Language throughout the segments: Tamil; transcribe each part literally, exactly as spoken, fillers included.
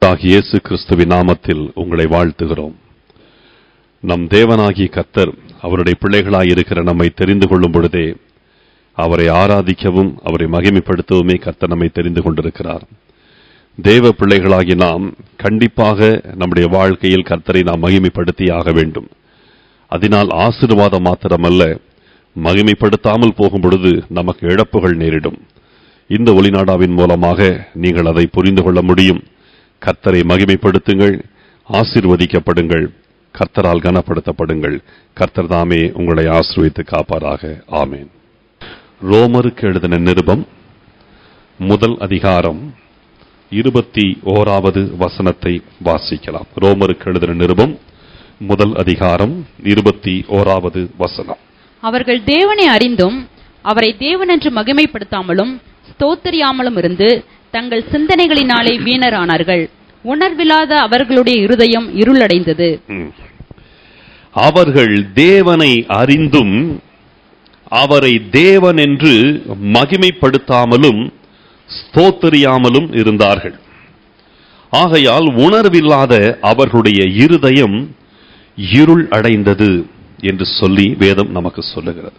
இயேசு கிறிஸ்துவின் நாமத்தில் உங்களை வாழ்த்துகிறோம். நம் தேவனாகிய கர்த்தர் அவருடைய பிள்ளைகளாய் இருக்கிற நம்மை தெரிந்து கொள்ளும் பொழுதே அவரை ஆராதிக்கவும் அவரை மகிமைப்படுத்தவுமே கர்த்தர் நம்மை தெரிந்து கொண்டிருக்கிறார். தேவ பிள்ளைகளாகி நாம் கண்டிப்பாக நம்முடைய வாழ்க்கையில் கர்த்தரை நாம் மகிமைப்படுத்தி ஆக வேண்டும். அதனால் ஆசீர்வாதம் மாத்திரமல்ல, மகிமைப்படுத்தாமல் போகும் பொழுது நமக்கு இழப்புகள் நேரிடும். இந்த ஒளிநாடாவின் மூலமாக நீங்கள் அதை புரிந்து கொள்ள முடியும். கர்த்தரை மகிமைப்படுத்துங்கள், ஆசீர்வதிக்கப்படுங்கள், கர்த்தரால் கனப்படுத்தப்படுங்கள். கர்த்தர் தாமே உங்களை ஆசீர்வதித்து காப்பாராக. ஆமென். ரோமருக்கு எழுதின நிருபம் முதல் அதிகாரம் இருபத்தி ஓராவது வசனத்தை வாசிக்கலாம். ரோமருக்கு எழுதின நிருபம் முதல் அதிகாரம் இருபத்தி ஓராவது வசனம். அவர்கள் தேவனை அறிந்தும் அவரை தேவனென்று மகிமைப்படுத்தாமலும் ஸ்தோத்திரியாமலும் இருந்து தங்கள் சிந்தனைகளினாலே வீணரானார்கள். உணர்வில்லாத அவர்களுடைய இருதயம் இருளடைந்தது. அவர்கள் தேவனை அறிந்தும் அவரை தேவன் என்று மகிமைப்படுத்தாமலும் ஸ்தோத்திரியாமலும் இருந்தார்கள். ஆகையால் உணர்வில்லாத அவர்களுடைய இருதயம் இருள் அடைந்தது என்று சொல்லி வேதம் நமக்கு சொல்லுகிறது.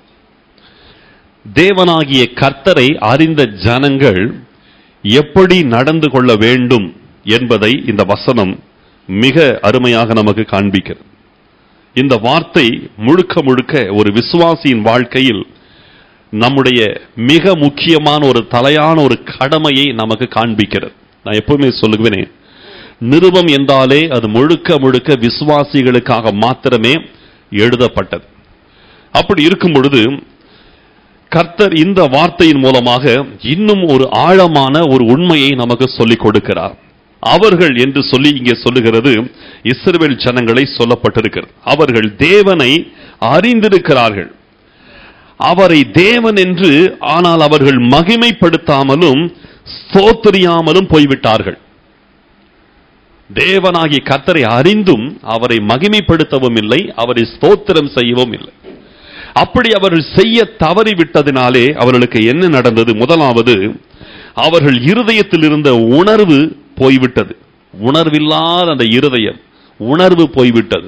தேவனாகிய கர்த்தரை அறிந்த ஜனங்கள் எப்படி நடந்து கொள்ள வேண்டும் என்பதை இந்த வசனம் மிக அருமையாக நமக்கு காண்பிக்கிறது. இந்த வார்த்தை முழுக்க முழுக்க ஒரு விசுவாசியின் வாழ்க்கையில் நம்முடைய மிக முக்கியமான ஒரு தலையான ஒரு கடமையை நமக்கு காண்பிக்கிறது. நான் எப்பவுமே சொல்லுவேன், நிருபம் என்றாலே அது முழுக்க முழுக்க விசுவாசிகளுக்காக மாத்திரமே எழுதப்பட்டது. அப்படி இருக்கும் பொழுது கர்த்தர் இந்த வார்த்தையின் மூலமாக இன்னும் ஒரு ஆழமான ஒரு உண்மையை நமக்கு சொல்லிக் கொடுக்கிறார். அவர்கள் என்று சொல்லி இங்கே சொல்லுகிறது இஸ்ரவேல் ஜனங்களை சொல்லப்பட்டிருக்கிறது. அவர்கள் தேவனை அறிந்திருக்கிறார்கள், அவரை தேவன் என்று ஆனால் அவர்கள் மகிமைப்படுத்தாமலும் ஸ்தோத்திரியாமலும் போய்விட்டார்கள். தேவனாகிய கர்த்தரை அறிந்தும் அவரை மகிமைப்படுத்தவும் இல்லை, அவரை ஸ்தோத்திரம் செய்யவும் இல்லை. அப்படி அவர்கள் செய்ய தவறிவிட்டதினாலே அவர்களுக்கு என்ன நடந்தது? முதலாவது, அவர்கள் இருதயத்தில் இருந்த உணர்வு போய்விட்டது. உணர்வில்லாத அந்த இருதயம், உணர்வு போய்விட்டது.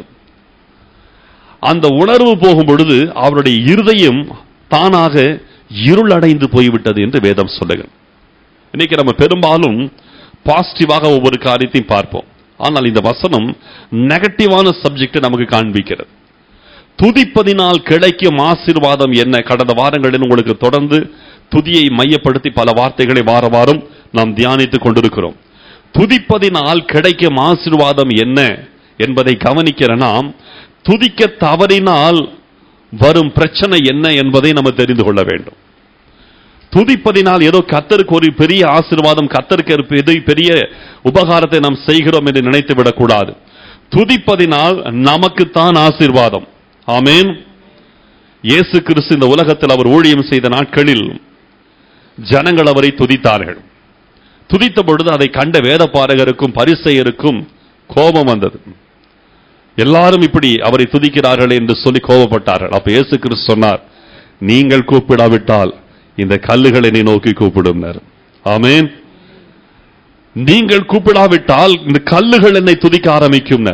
அந்த உணர்வு போகும் பொழுது அவருடைய இருதயம் தானாக இருளடைந்து போய்விட்டது என்று வேதம் சொல்லுகிறது. இன்னைக்கு நம்ம பெரும்பாலும் பாசிட்டிவாக ஒவ்வொரு காரியத்தையும் பார்ப்போம். ஆனால் இந்த வசனம் நெகட்டிவான சப்ஜெக்ட் நமக்கு காண்பிக்கிறது. துதிப்பதினால் கிடைக்கும் ஆசீர்வாதம் என்ன? கடந்த வாரங்களில் உங்களுக்கு தொடர்ந்து துதியை மையப்படுத்தி பல வார்த்தைகளை வார வாரம் நாம் தியானித்துக் கொண்டிருக்கிறோம். துதிப்பதினால் கிடைக்கும் ஆசீர்வாதம் என்ன என்பதை கவனிக்கிற நாம், துதிக்க தவறினால் வரும் பிரச்சனை என்ன என்பதை நம்ம தெரிந்து கொள்ள வேண்டும். துதிப்பதினால் ஏதோ கர்த்தருக்கு ஒரு பெரிய ஆசீர்வாதம், கர்த்தருக்கு பெரிய உபகாரத்தை நாம் செய்கிறோம் என்று நினைத்து விடக்கூடாது. துதிப்பதினால் நமக்குத்தான் ஆசீர்வாதம். ஆமென். இயேசு கிறிஸ்து இந்த உலகத்தில் அவர் ஊழியம் செய்த நாட்களில் ஜனங்கள் அவரை துதித்தார்கள். துதித்த பொழுது அதை கண்ட வேதபாரகருக்கும் பரிசேயருக்கும் கோபம் வந்தது. எல்லாரும் இப்படி அவரை துதிக்கிறார்கள் என்று சொல்லி கோபப்பட்டார்கள். அப்ப இயேசு கிறிஸ்து சொன்னார், நீங்கள் கூப்பிடாவிட்டால் இந்த கல்லுகளை என்னை நோக்கி கூப்பிடும். ஆமென். நீங்கள் கூப்பிடாவிட்டால் இந்த கல்லுகள் என்னை துதிக்க ஆரம்பிக்கும்.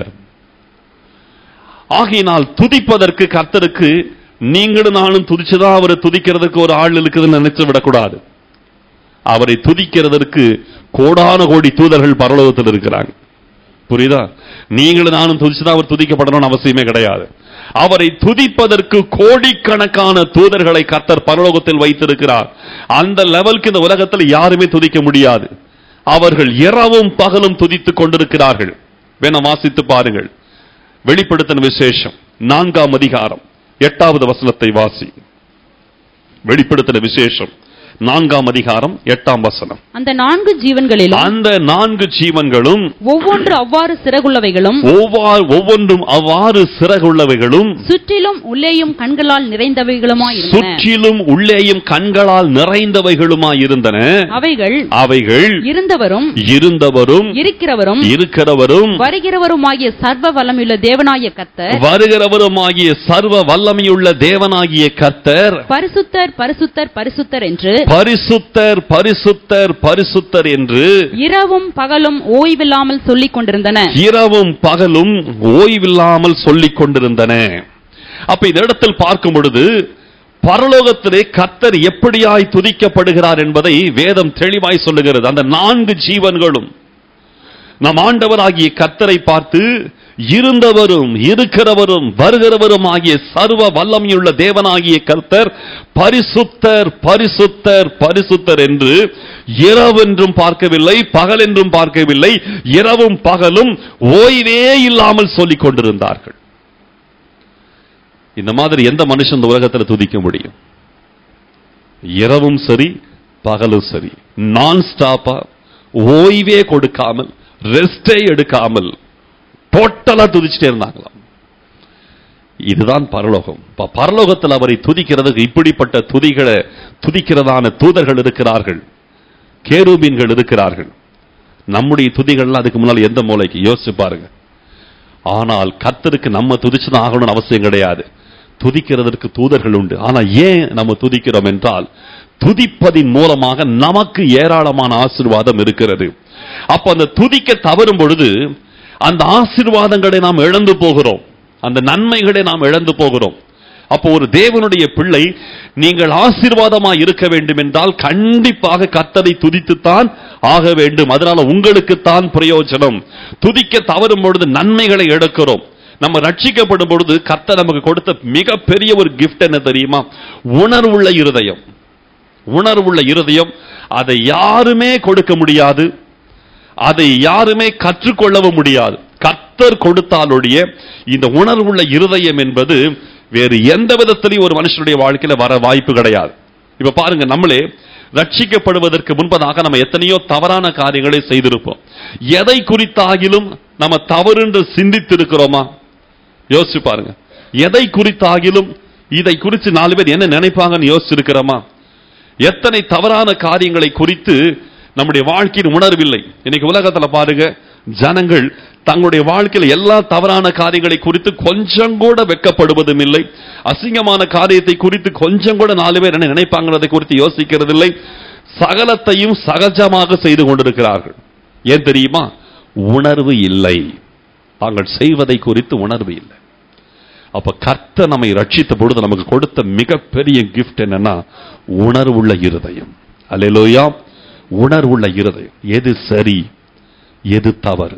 ஆகையினால் துதிப்பதற்கு கர்த்தருக்கு நீங்களும் நானும் துதிச்சுதான் அவரை துதிக்கிறதுக்கு ஒரு ஆள் இருக்குதுன்னு நினைச்சு விடக்கூடாது. அவரை துதிக்கிறதற்கு கோடான கோடி தூதர்கள் பரலோகத்தில் இருக்கிறாங்க. புரியுதா? நீங்களும் நானும் துதிச்சுதான் அவர் துதிக்கப்படணும்னு அவசியமே கிடையாது. அவரை துதிப்பதற்கு கோடிக்கணக்கான தூதர்களை கர்த்தர் பரலோகத்தில் வைத்திருக்கிறார். அந்த லெவலுக்கு இந்த உலகத்தில் யாருமே துதிக்க முடியாது. அவர்கள் இரவும் பகலும் துதித்துக் கொண்டிருக்கிறார்கள். வேணா வாசித்து பாருங்கள். வெளிப்படுத்தின விசேஷம் நான்காம் அதிகாரம் எட்டாவது வசனத்தை வாசி. வெளிப்படுத்தின விசேஷம் நான்காம் அதிகாரம் எட்டாம் வசனம். அந்த நான்கு ஜீவன்களிலும் அந்த நான்கு ஜீவன்களும் ஒவ்வொன்று அவ்வாறு சிறகுள்ளவைகளும் ஒவ்வொன்றும் அவ்வாறு சிறகுள்ளவைகளும் சுற்றிலும் உள்ளேயும் கண்களால் நிறைந்தவைகளுமாய் இருந்தன. சுற்றிலும் உள்ளேயும் கண்களால் நிறைந்தவைகளுமாய் இருந்தன. அவைகள் அவைகள் இருந்தவரும் இருந்தவரும் இருக்கிறவரும் இருக்கிறவரும் வருகிறவருமாகிய சர்வ வல்லமையுள்ள தேவனாகிய கர்த்தர் வருகிறவருமாகிய சர்வ வல்லமையுள்ள தேவனாகிய கர்த்தர் பரிசுத்தர் பரிசுத்தர் பரிசுத்தர் என்று பரிசுத்தர் பரிசுத்தர் பரிசுத்தர் என்று இரவும் பகலும் ஓய்வில்லாமல் சொல்லிக் கொண்டிருந்தன. இரவும் பகலும் ஓய்வில்லாமல் சொல்லிக் கொண்டிருந்தன. அப்ப இந்த இடத்தில் பார்க்கும் பொழுது பரலோகத்திலே கர்த்தர் எப்படியாய் துதிக்கப்படுகிறார் என்பதை வேதம் தெளிவாய் சொல்லுகிறது. அந்த நான்கு ஜீவன்களும் நம் ஆண்டவராகிய கர்த்தரை பார்த்து, இருந்தவரும் இருக்கிறவரும் வருகிறவரும் ஆகிய சர்வ வல்லமையுள்ள தேவனாகிய கர்த்தர் பரிசுத்தர் பரிசுத்தர் பரிசுத்தர் என்று இரவென்றும் பார்க்கவில்லை, பகல் என்றும் பார்க்கவில்லை, இரவும் பகலும் ஓய்வே இல்லாமல் சொல்லிக் கொண்டிருந்தார்கள். இந்த மாதிரி எந்த மனுஷன் இந்த உலகத்தில் துதிக்க முடியும்? இரவும் சரி பகலும் சரி, நான் ஸ்டாப்பா, ஓய்வே கொடுக்காமல், ரெஸ்டே எடுக்காமல் டோட்டலா துதிச்சுட்டே இருந்தாங்களாம். இதுதான் பரலோகம். பரலோகத்தில் அவரை துதிக்கிறதுக்கு இப்படிப்பட்ட துதிகளை துதிக்கிறதான தூதர்கள் இருக்கிறார்கள், கேருபீன்கள் இருக்கிறார்கள். நம்முடைய துதிகள்லாம் அதுக்கு முன்னால் எந்த மூலைக்கு யோசிச்சு பாருங்க. ஆனால் கர்த்தருக்கு நம்ம துதிச்சுதான் ஆகணும்னு அவசியம் கிடையாது. துதிக்கிறதற்கு தூதர்கள் உண்டு. ஆனா ஏன் நம்ம துதிக்கிறோம் என்றால், துதிப்பதின் மூலமாக நமக்கு ஏராளமான ஆசீர்வாதம் இருக்கிறது. அப்ப அந்த துதிக்க தவறும் பொழுது அந்த ஆசீர்வாதங்களை நாம் இழந்து போகிறோம், அந்த நன்மைகளை நாம் இழந்து போகிறோம். அப்போ ஒரு தேவனுடைய பிள்ளை நீங்கள் ஆசீர்வாதமாய் இருக்க வேண்டும் என்றால் கண்டிப்பாக கர்த்தரை துதித்துத்தான் ஆக வேண்டும். அதனால உங்களுக்குத்தான் பிரயோஜனம். துதிக்க தவறும் பொழுது நன்மைகளை எடுக்கிறோம். நம்ம ரட்சிக்கப்படும் பொழுது கர்த்தர் நமக்கு கொடுத்த மிகப்பெரிய ஒரு கிஃப்ட் என்ன தெரியுமா? உணர்வுள்ள இருதயம். உணர்வுள்ள இருதயம் அதை யாருமே கொடுக்க முடியாது, அதை யாருமே கற்றுக்கொள்ளவும் முடியாது. கர்த்தர் கொடுத்தாலுடைய இந்த உணர்வுள்ள இருதயம் என்பது வேறு எந்த விதத்திலையும் ஒரு மனுஷனுடைய வாழ்க்கையில வர வாய்ப்பு கிடையாது. இப்ப பாருங்க, நம்மளே ரட்சிக்கப்படுவதற்கு முன்பதாக நம்ம எத்தனையோ தவறான காரியங்களை செய்திருப்போம். எதை குறித்தாகிலும் நம்ம தவறு என்று சிந்தித்திருக்கிறோமா? யோசிச்சு பாருங்க. எதை குறித்தாகிலும் இதை குறித்து நாலு பேர் என்ன நினைப்பாங்கன்னு யோசிச்சிருக்கிறோமா? எத்தனை தவறான காரியங்களை குறித்து நம்முடைய வாழ்க்கையின் உணர்வில்லை. இன்னைக்கு உலகத்துல பாருங்க, ஜனங்கள் தங்களுடைய வாழ்க்கையில் எல்லா தவறான காரியங்களை குறித்து கொஞ்சம் கூட வெட்கப்படுவதும் இல்லை. அசிங்கமான காரியத்தை குறித்து கொஞ்சம் கூட நாலு பேர் என்ன நினைப்பாங்கிறதை குறித்து யோசிக்கிறது இல்லை. சகலத்தையும் சகஜமாக செய்து கொண்டிருக்கிறார்கள். ஏன் தெரியுமா? உணர்வு இல்லை. தாங்கள் செய்வதை குறித்து உணர்வு இல்லை. அப்ப கர்த்தர் நம்மை ரட்சித்த பொழுது நமக்கு கொடுத்த மிகப்பெரிய கிஃப்ட் என்னன்னா உணர்வுள்ள இருதயம். அல்லேலூயா. உணர்வுள்ள இருதயம். எது சரி, எது தவறு,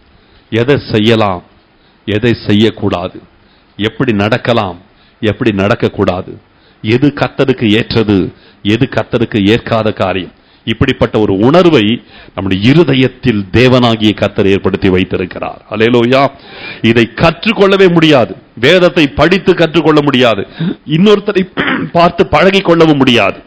எதை செய்யலாம், எதை செய்யக்கூடாது, எப்படி நடக்கலாம், எப்படி நடக்கக்கூடாது, எது கர்த்தருக்கு ஏற்றது, எது கர்த்தருக்கு ஏற்காத காரியம், இப்படிப்பட்ட ஒரு உணர்வை நம்முடைய இருதயத்தில் தேவனாகிய கர்த்தர் ஏற்படுத்தி வைத்திருக்கிறார். அல்லேலூயா. இதை கற்றுக்கொள்ளவே முடியாது. வேதத்தை படித்து கற்றுக்கொள்ள முடியாது. இன்னொருத்தரை பார்த்து பழகி கொள்ளவும் முடியாது.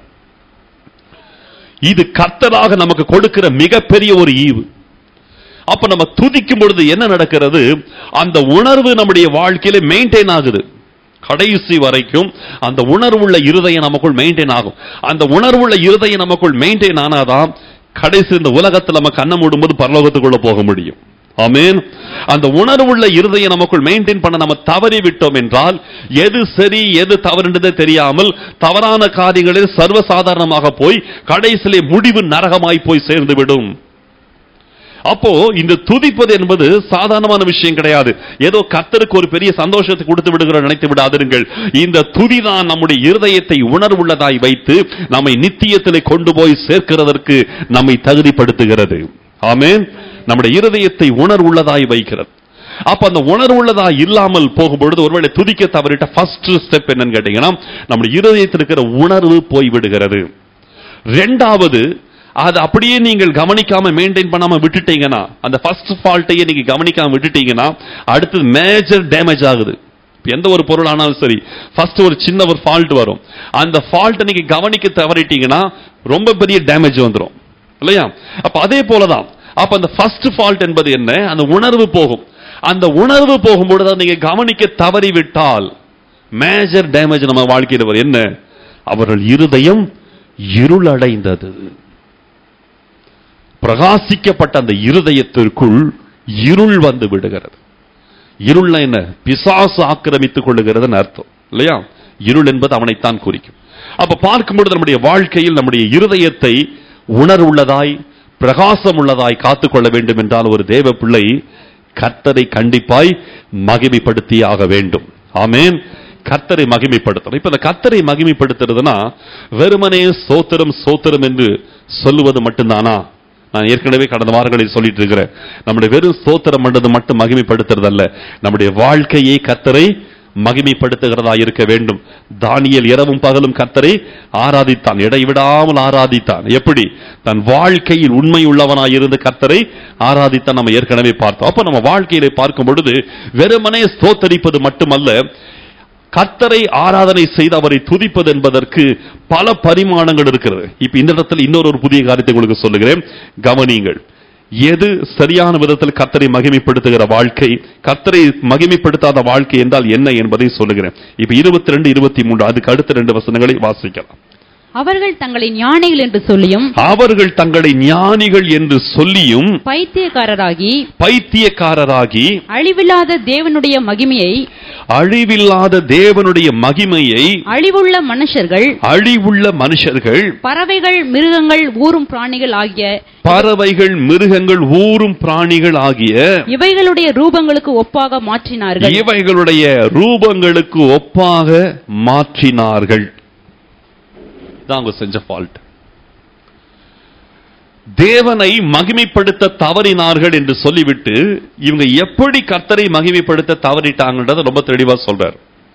இது கர்த்தராக நமக்கு கொடுக்கிற மிகப்பெரிய ஒரு ஈவு. அப்ப நம்ம துதிக்கும் பொழுது என்ன நடக்கிறது? அந்த உணர்வு நம்முடைய வாழ்க்கையில மெயின்டைன் ஆகுது. கடைசி வரைக்கும் அந்த உணர்வுள்ள இருதயம் நமக்குள் மெயின்டைன் ஆகும். அந்த உணர்வுள்ள இருதயம் நமக்குள் மெயின்டைன் ஆனாதான் கடைசி இந்த உலகத்தில் நம்ம கண்ணை மூடும்போது பரலோகத்துக்குள்ள போக முடியும். ஆமென். அந்த உணர்வுள்ள இருதயம் நமக்குள் மெயின்டைன் பண்ண நம்ம தவறி விட்டோம் என்றால், எது சரி எது தவறுன்றதே தெரியாமல் தவறான காரியங்களில் சர்வசாதாரணமாக போய் கடைசியிலே முடிவு நரகமாய் போய் சேர்ந்து விடும். அப்போ இந்த துதிப்பது என்பது சாதாரணமான விஷயம் கிடையாது. ஏதோ கர்த்தருக்கு ஒரு பெரிய சந்தோஷத்தை கொடுத்து விடுகிற நினைத்து விடாதீர்கள். இந்த துதிதான் நம்முடைய இருதயத்தை உணர்வுள்ளதாய் வைத்து நம்மை நித்தியத்திலே கொண்டு போய் சேர்க்கிறதற்கு நம்மை தகுதிப்படுத்துகிறது. ஆமென். நம்முடைய இருதயத்தை உணர்வுள்ளதாய் வைக்கிறது. அப்ப அந்த உணர்வுள்ளதாய் இல்லாமல் போகும்பொழுது ஒருவேளை துதிக்க தவறிட்ட ஃபர்ஸ்ட் ஸ்டெப் என்னன்னு கேட்டீங்கன்னா, நம்முடைய இருதயத்தில் இருக்கிற உணர்வு போய்விடுகிறது. ரெண்டாவது, அது அப்படியே நீங்கள் கவனிக்காம மெயின்டைன் பண்ணாம விட்டுட்டீங்கன்னா, அந்த ஃபர்ஸ்ட் ஃபால்ட்டையே நீங்க கவனிக்காம விட்டுட்டீங்கன்னா அடுத்து மேஜர் டேமேஜ் ஆகுது. எந்த ஒரு பொருள் ஆனாலும் சரி, ஃபர்ஸ்ட் ஒரு சின்ன ஒரு ஃபால்ட் வரும். அந்த ஃபால்ட்டை நீங்க கவனிக்க தவறிட்டீங்கன்னா ரொம்ப பெரிய டேமேஜ் வந்துடும் இல்லையா? அப்ப அதே போலதான். அப்ப அந்த ஃபர்ஸ்ட் ஃபால்ட் என்பது என்ன? அந்த உணர்வு போகும். அந்த உணர்வு போகும்போது நீங்க கவனிக்க தவறிவிட்டால் மேஜர் டேமேஜ் நம்ம வாழ்க்கையில் வரும். என்ன? அவர்கள் இருதயம் இருளடைந்தது. பிரகாசிக்கப்பட்ட அந்த இருதயத்திற்குள் இருள் வந்து விடுகிறது. இருள் என்ன? பிசாசு ஆக்கிரமித்துக் கொள்ளுகிறது அர்த்தம் இல்லையா? இருள் என்பது அவனைத்தான் குறிக்கும். அப்ப பார்க்கும்போது நம்முடைய வாழ்க்கையில் நம்முடைய இருதயத்தை உணர்வுள்ளதாய் பிரகாசம் உள்ளதாய் காத்துக்கொள்ள வேண்டும் என்றால் ஒரு தேவ பிள்ளை கர்த்தரை கண்டிப்பாய் மகிமைப்படுத்தி ஆக வேண்டும். ஆமென். கர்த்தரை மகிமைப்படுத்தணும். இப்ப இந்த கர்த்தரை மகிமைப்படுத்துறதுனா வெறுமனே ஸ்தோத்திரம் ஸ்தோத்திரம் என்று சொல்லுவது மட்டும்தானா? நான் ஏற்கனவே கடந்த வாரங்களில் சொல்லிட்டு இருக்கிறேன், நம்முடைய வெறும் ஸ்தோத்திரம் பண்றது மட்டும் மகிமைப்படுத்துறது அல்ல, நம்முடைய வாழ்க்கையை கர்த்தரை மகிமைப்படுத்துகிறதா இருக்க வேண்டும். தானியேல் இரவும் பகலும் கர்த்தரை ஆராதித்தான், இடைவிடாமல் ஆராதித்தான். எப்படி? தன் வாழ்க்கையில் உண்மை உள்ளவனாய் இருந்து கர்த்தரை ஆராதித்தான். நம்ம ஏற்கனவே பார்த்தோம். அப்ப நம்ம வாழ்க்கையிலே பார்க்கும் பொழுது வெறுமனே ஸ்தோத்தரிப்பது மட்டுமல்ல, கர்த்தரை ஆராதனை செய்து அவரை துதிப்பது என்பதற்கு பல பரிமாணங்கள் இருக்கிறது. இப்ப இந்த இடத்துல இன்னொரு ஒரு புதிய காரியத்தை உங்களுக்கு சொல்லுகிறேன், கவனியுங்கள். எது சரியான விதத்தில் கர்த்தரை மகிமைப்படுத்துகிற வாழ்க்கை, கர்த்தரை மகிமைப்படுத்தாத வாழ்க்கை என்றால் என்ன என்பதை சொல்லுகிறேன். இப்ப இருபத்தி ரெண்டு இருபத்தி மூன்று அதுக்கு அடுத்த ரெண்டு வசனங்களை வாசிக்கலாம். அவர்கள் தங்களை ஞானிகள் என்று சொல்லியும் அவர்கள் தங்களை ஞானிகள் என்று சொல்லியும் பைத்தியக்காரராகி பைத்தியக்காரராகி அழிவில்லாத தேவனுடைய மகிமையை அழிவில்லாத தேவனுடைய மகிமையை அழிவுள்ள மனுஷர்கள் அழிவுள்ள மனுஷர்கள் பறவைகள் மிருகங்கள் ஊரும் பிராணிகள் ஆகிய பறவைகள் மிருகங்கள் ஊரும் பிராணிகள் ஆகிய இவைகளுடைய ரூபங்களுக்கு ஒப்பாக மாற்றினார்கள் இவைகளுடைய ரூபங்களுக்கு ஒப்பாக மாற்றினார்கள். அவங்க செஞ்ச ஃபால்ட். தேவனை மகிமைப்படுத்த தவறினார்கள் என்று சொல்லிவிட்டு இவங்க எப்படி கர்த்தரை மகிமைப்படுத்த தவறிட்டாங்கன்றத ரொம்ப தெளிவா சொல்றார்.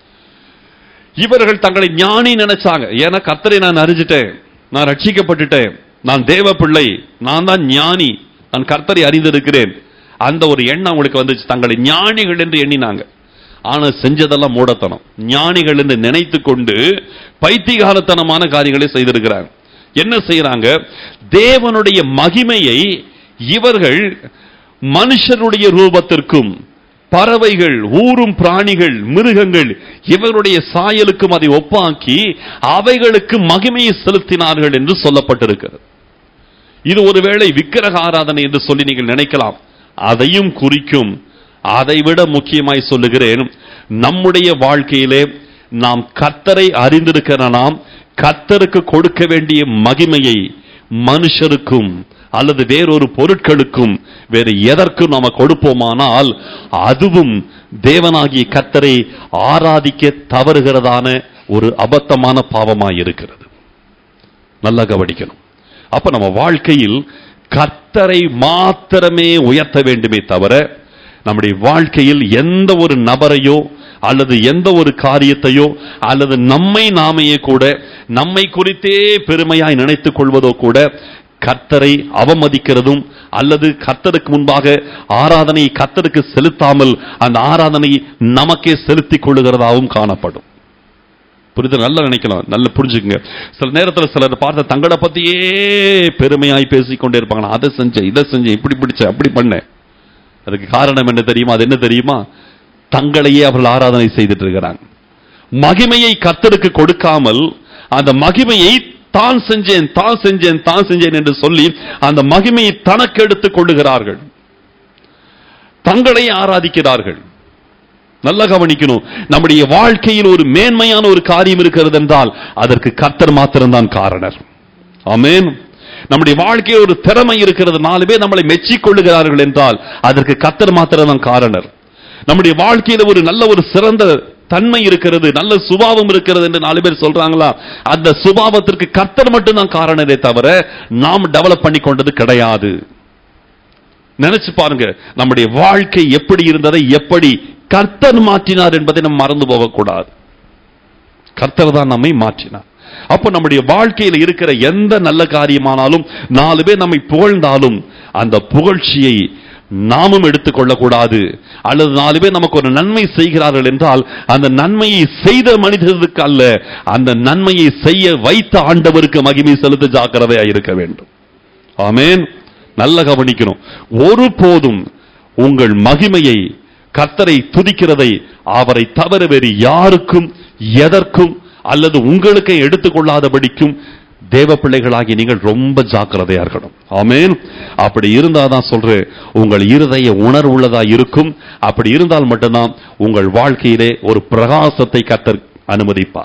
இவர்கள் தங்களை ஞானி நினைச்சாங்க. ஏன்னா கர்த்தரை நான் அறிஞ்சிட்டேன், நான் ரட்சிக்கப்பட்டுட்டேன், நான் தேவ பிள்ளை, நான் தான் ஞானி, நான் கர்த்தரை அறிந்திருக்கிறேன், அந்த ஒரு எண்ணம் அவங்களுக்கு வந்துச்சு. தங்களை ஞானிகள் என்று எண்ணினாங்க. ஆனா செஞ்சதெல்லாம் மூடத்தனம். ஞானிகள் என்று நினைத்து கொண்டு பைத்தியகாரத்தனமான காரியங்களை செய்திருக்கிறாங்க. என்ன செய்யறாங்க? தேவனுடைய மகிமையை இவர்கள் மனுஷருடைய ரூபத்திற்கும் பறவைகள் ஊரும் பிராணிகள் மிருகங்கள் இவர்களுடைய சாயலுக்கும் அதை ஒப்பாக்கி அவைகளுக்கு மகிமையை செலுத்தினார்கள் என்று சொல்லப்பட்டிருக்கிறது. இது ஒருவேளை விக்கிரக ஆராதனை என்று சொல்லி நீங்கள் நினைக்கலாம், அதையும் குறிக்கும். அதைவிட முக்கியமாய் சொல்லுகிறேன், நம்முடைய வாழ்க்கையிலே நாம் கர்த்தரை அறிந்திருக்கிற நாம் கர்த்தருக்கு கொடுக்க வேண்டிய மகிமையை மனுஷருக்கும் அல்லது வேறொரு பொருட்களுக்கும் வேறு எதற்கும் நாம கொடுப்போமானால் அதுவும் தேவனாகிய கர்த்தரை ஆராதிக்க தவறுகிறதான ஒரு அபத்தமான பாவமாய் இருக்கிறது. நல்லா கவனிக்கணும். அப்ப நம்ம வாழ்க்கையில் கர்த்தரை மாத்திரமே உயர்த்த வேண்டுமே தவிர நம்முடைய வாழ்க்கையில் எந்த ஒரு நபரையோ அல்லது எந்த ஒரு காரியத்தையோ அல்லது நம்மை நாமையே கூட நம்மை குறித்தே பெருமையாய் நினைத்துக் கொள்வதோ கூட கர்த்தரை அவமதிக்கிறதும் அல்லது கர்த்தருக்கு முன்பாக ஆராதனை கர்த்தருக்கு செலுத்தாமல் அந்த ஆராதனை நமக்கே செலுத்திக் கொள்ளுகிறதாகவும் காணப்படும். புரியுது? நல்லா நினைக்கலாம், நல்லா புரிஞ்சுக்குங்க. சில நேரத்தில் சிலர் பார்த்த தங்களை பத்தியே பெருமையாய் பேசிக்கொண்டே இருப்பாங்க. அதை செஞ்சேன், இதை செஞ்சேன், இப்படி பிடிச்சேன், அப்படி பண்ணேன். அதுக்கு காரணம் என்ன தெரியுமா? அது என்ன தெரியுமா? தங்களையே அவர்கள் ஆராதனை செய்துட்டு இருக்கிறாங்க. மகிமையை கர்த்தருக்கு கொடுக்காமல் அந்த மகிமையை தான் செஞ்சேன் தான் செஞ்சேன் தான் செஞ்சேன் என்று சொல்லி அந்த மகிமையை தனக்கு எடுத்துக் கொள்ளுகிறார்கள், தங்களை ஆராதிக்கிறார்கள். நல்லா கவனிக்கணும். நம்முடைய வாழ்க்கையில் ஒரு மேன்மையான ஒரு காரியம் இருக்கிறது என்றால் அதற்கு கர்த்தர் மாத்திரம்தான் காரணர். ஆமென். நம்முடைய வாழ்க்கையில் ஒரு திறமை இருக்கிறது, நாலு பேர் நம்மளை மெச்சிக் கொள்ளுகிறார்கள் என்றால் அதற்கு கர்த்தர் மாத்திரம்தான் காரணர். நம்முடைய வாழ்க்கையில ஒரு நல்ல ஒரு சிறந்த தன்மை இருக்கிறது, நல்ல சுபாவம் இருக்கிறது என்று நாலு பேர் சொல்றாங்களா, அந்த சுபாவத்திற்கு கர்த்தர் மட்டும்தான் காரணரே தவிர நாம் டெவலப் பண்ணி கொண்டது கிடையாது. நினைச்சு பாருங்க, நம்முடைய வாழ்க்கை எப்படி இருந்ததை எப்படி கர்த்தர் மாற்றினார் என்பதை நம்ம மறந்து போகக்கூடாது. கர்த்தர் தான் நம்மை மாற்றினார். அப்ப நம்முடைய வாழ்க்கையில் இருக்கிற எந்த நல்ல காரியமானாலும் நாலு பேர் நம்மை புகழ்ந்தாலும் அந்த புகழ்ச்சியை நாமும் எடுத்துக்கொள்ளக்கூடாது. அல்லது நாலு பேர் நமக்கு ஒரு நன்மை செய்கிறார்கள் என்றால் அந்த நன்மையை செய்த மனிதருக்கு அல்ல, அந்த நன்மையை செய்ய வைத்த ஆண்டவருக்கு மகிமை செலுத்த ஜாக்கிரதையாக இருக்க வேண்டும். ஆமென். நல்ல கவனிக்கணும். ஒருபோதும் உங்கள் மகிமையை கர்த்தரை துதிக்கிறதை அவரை தவிர வேறு யாருக்கும் எதற்கும் அல்லது உங்களுக்கு எடுத்துக்கொள்ளாதபடிக்கும் தேவ பிள்ளைகளாகி நீங்கள் ரொம்ப ஜாக்கிரதையா இருக்கணும். ஆமென். அப்படி இருந்தாதான் சொல்றேன், உங்கள் இருதய உணர்வுள்ளதா இருக்கும். அப்படி இருந்தால் மட்டும்தான் உங்கள் வாழ்க்கையிலே ஒரு பிரகாசத்தை கர்த்தர் அனுமதிப்பார்.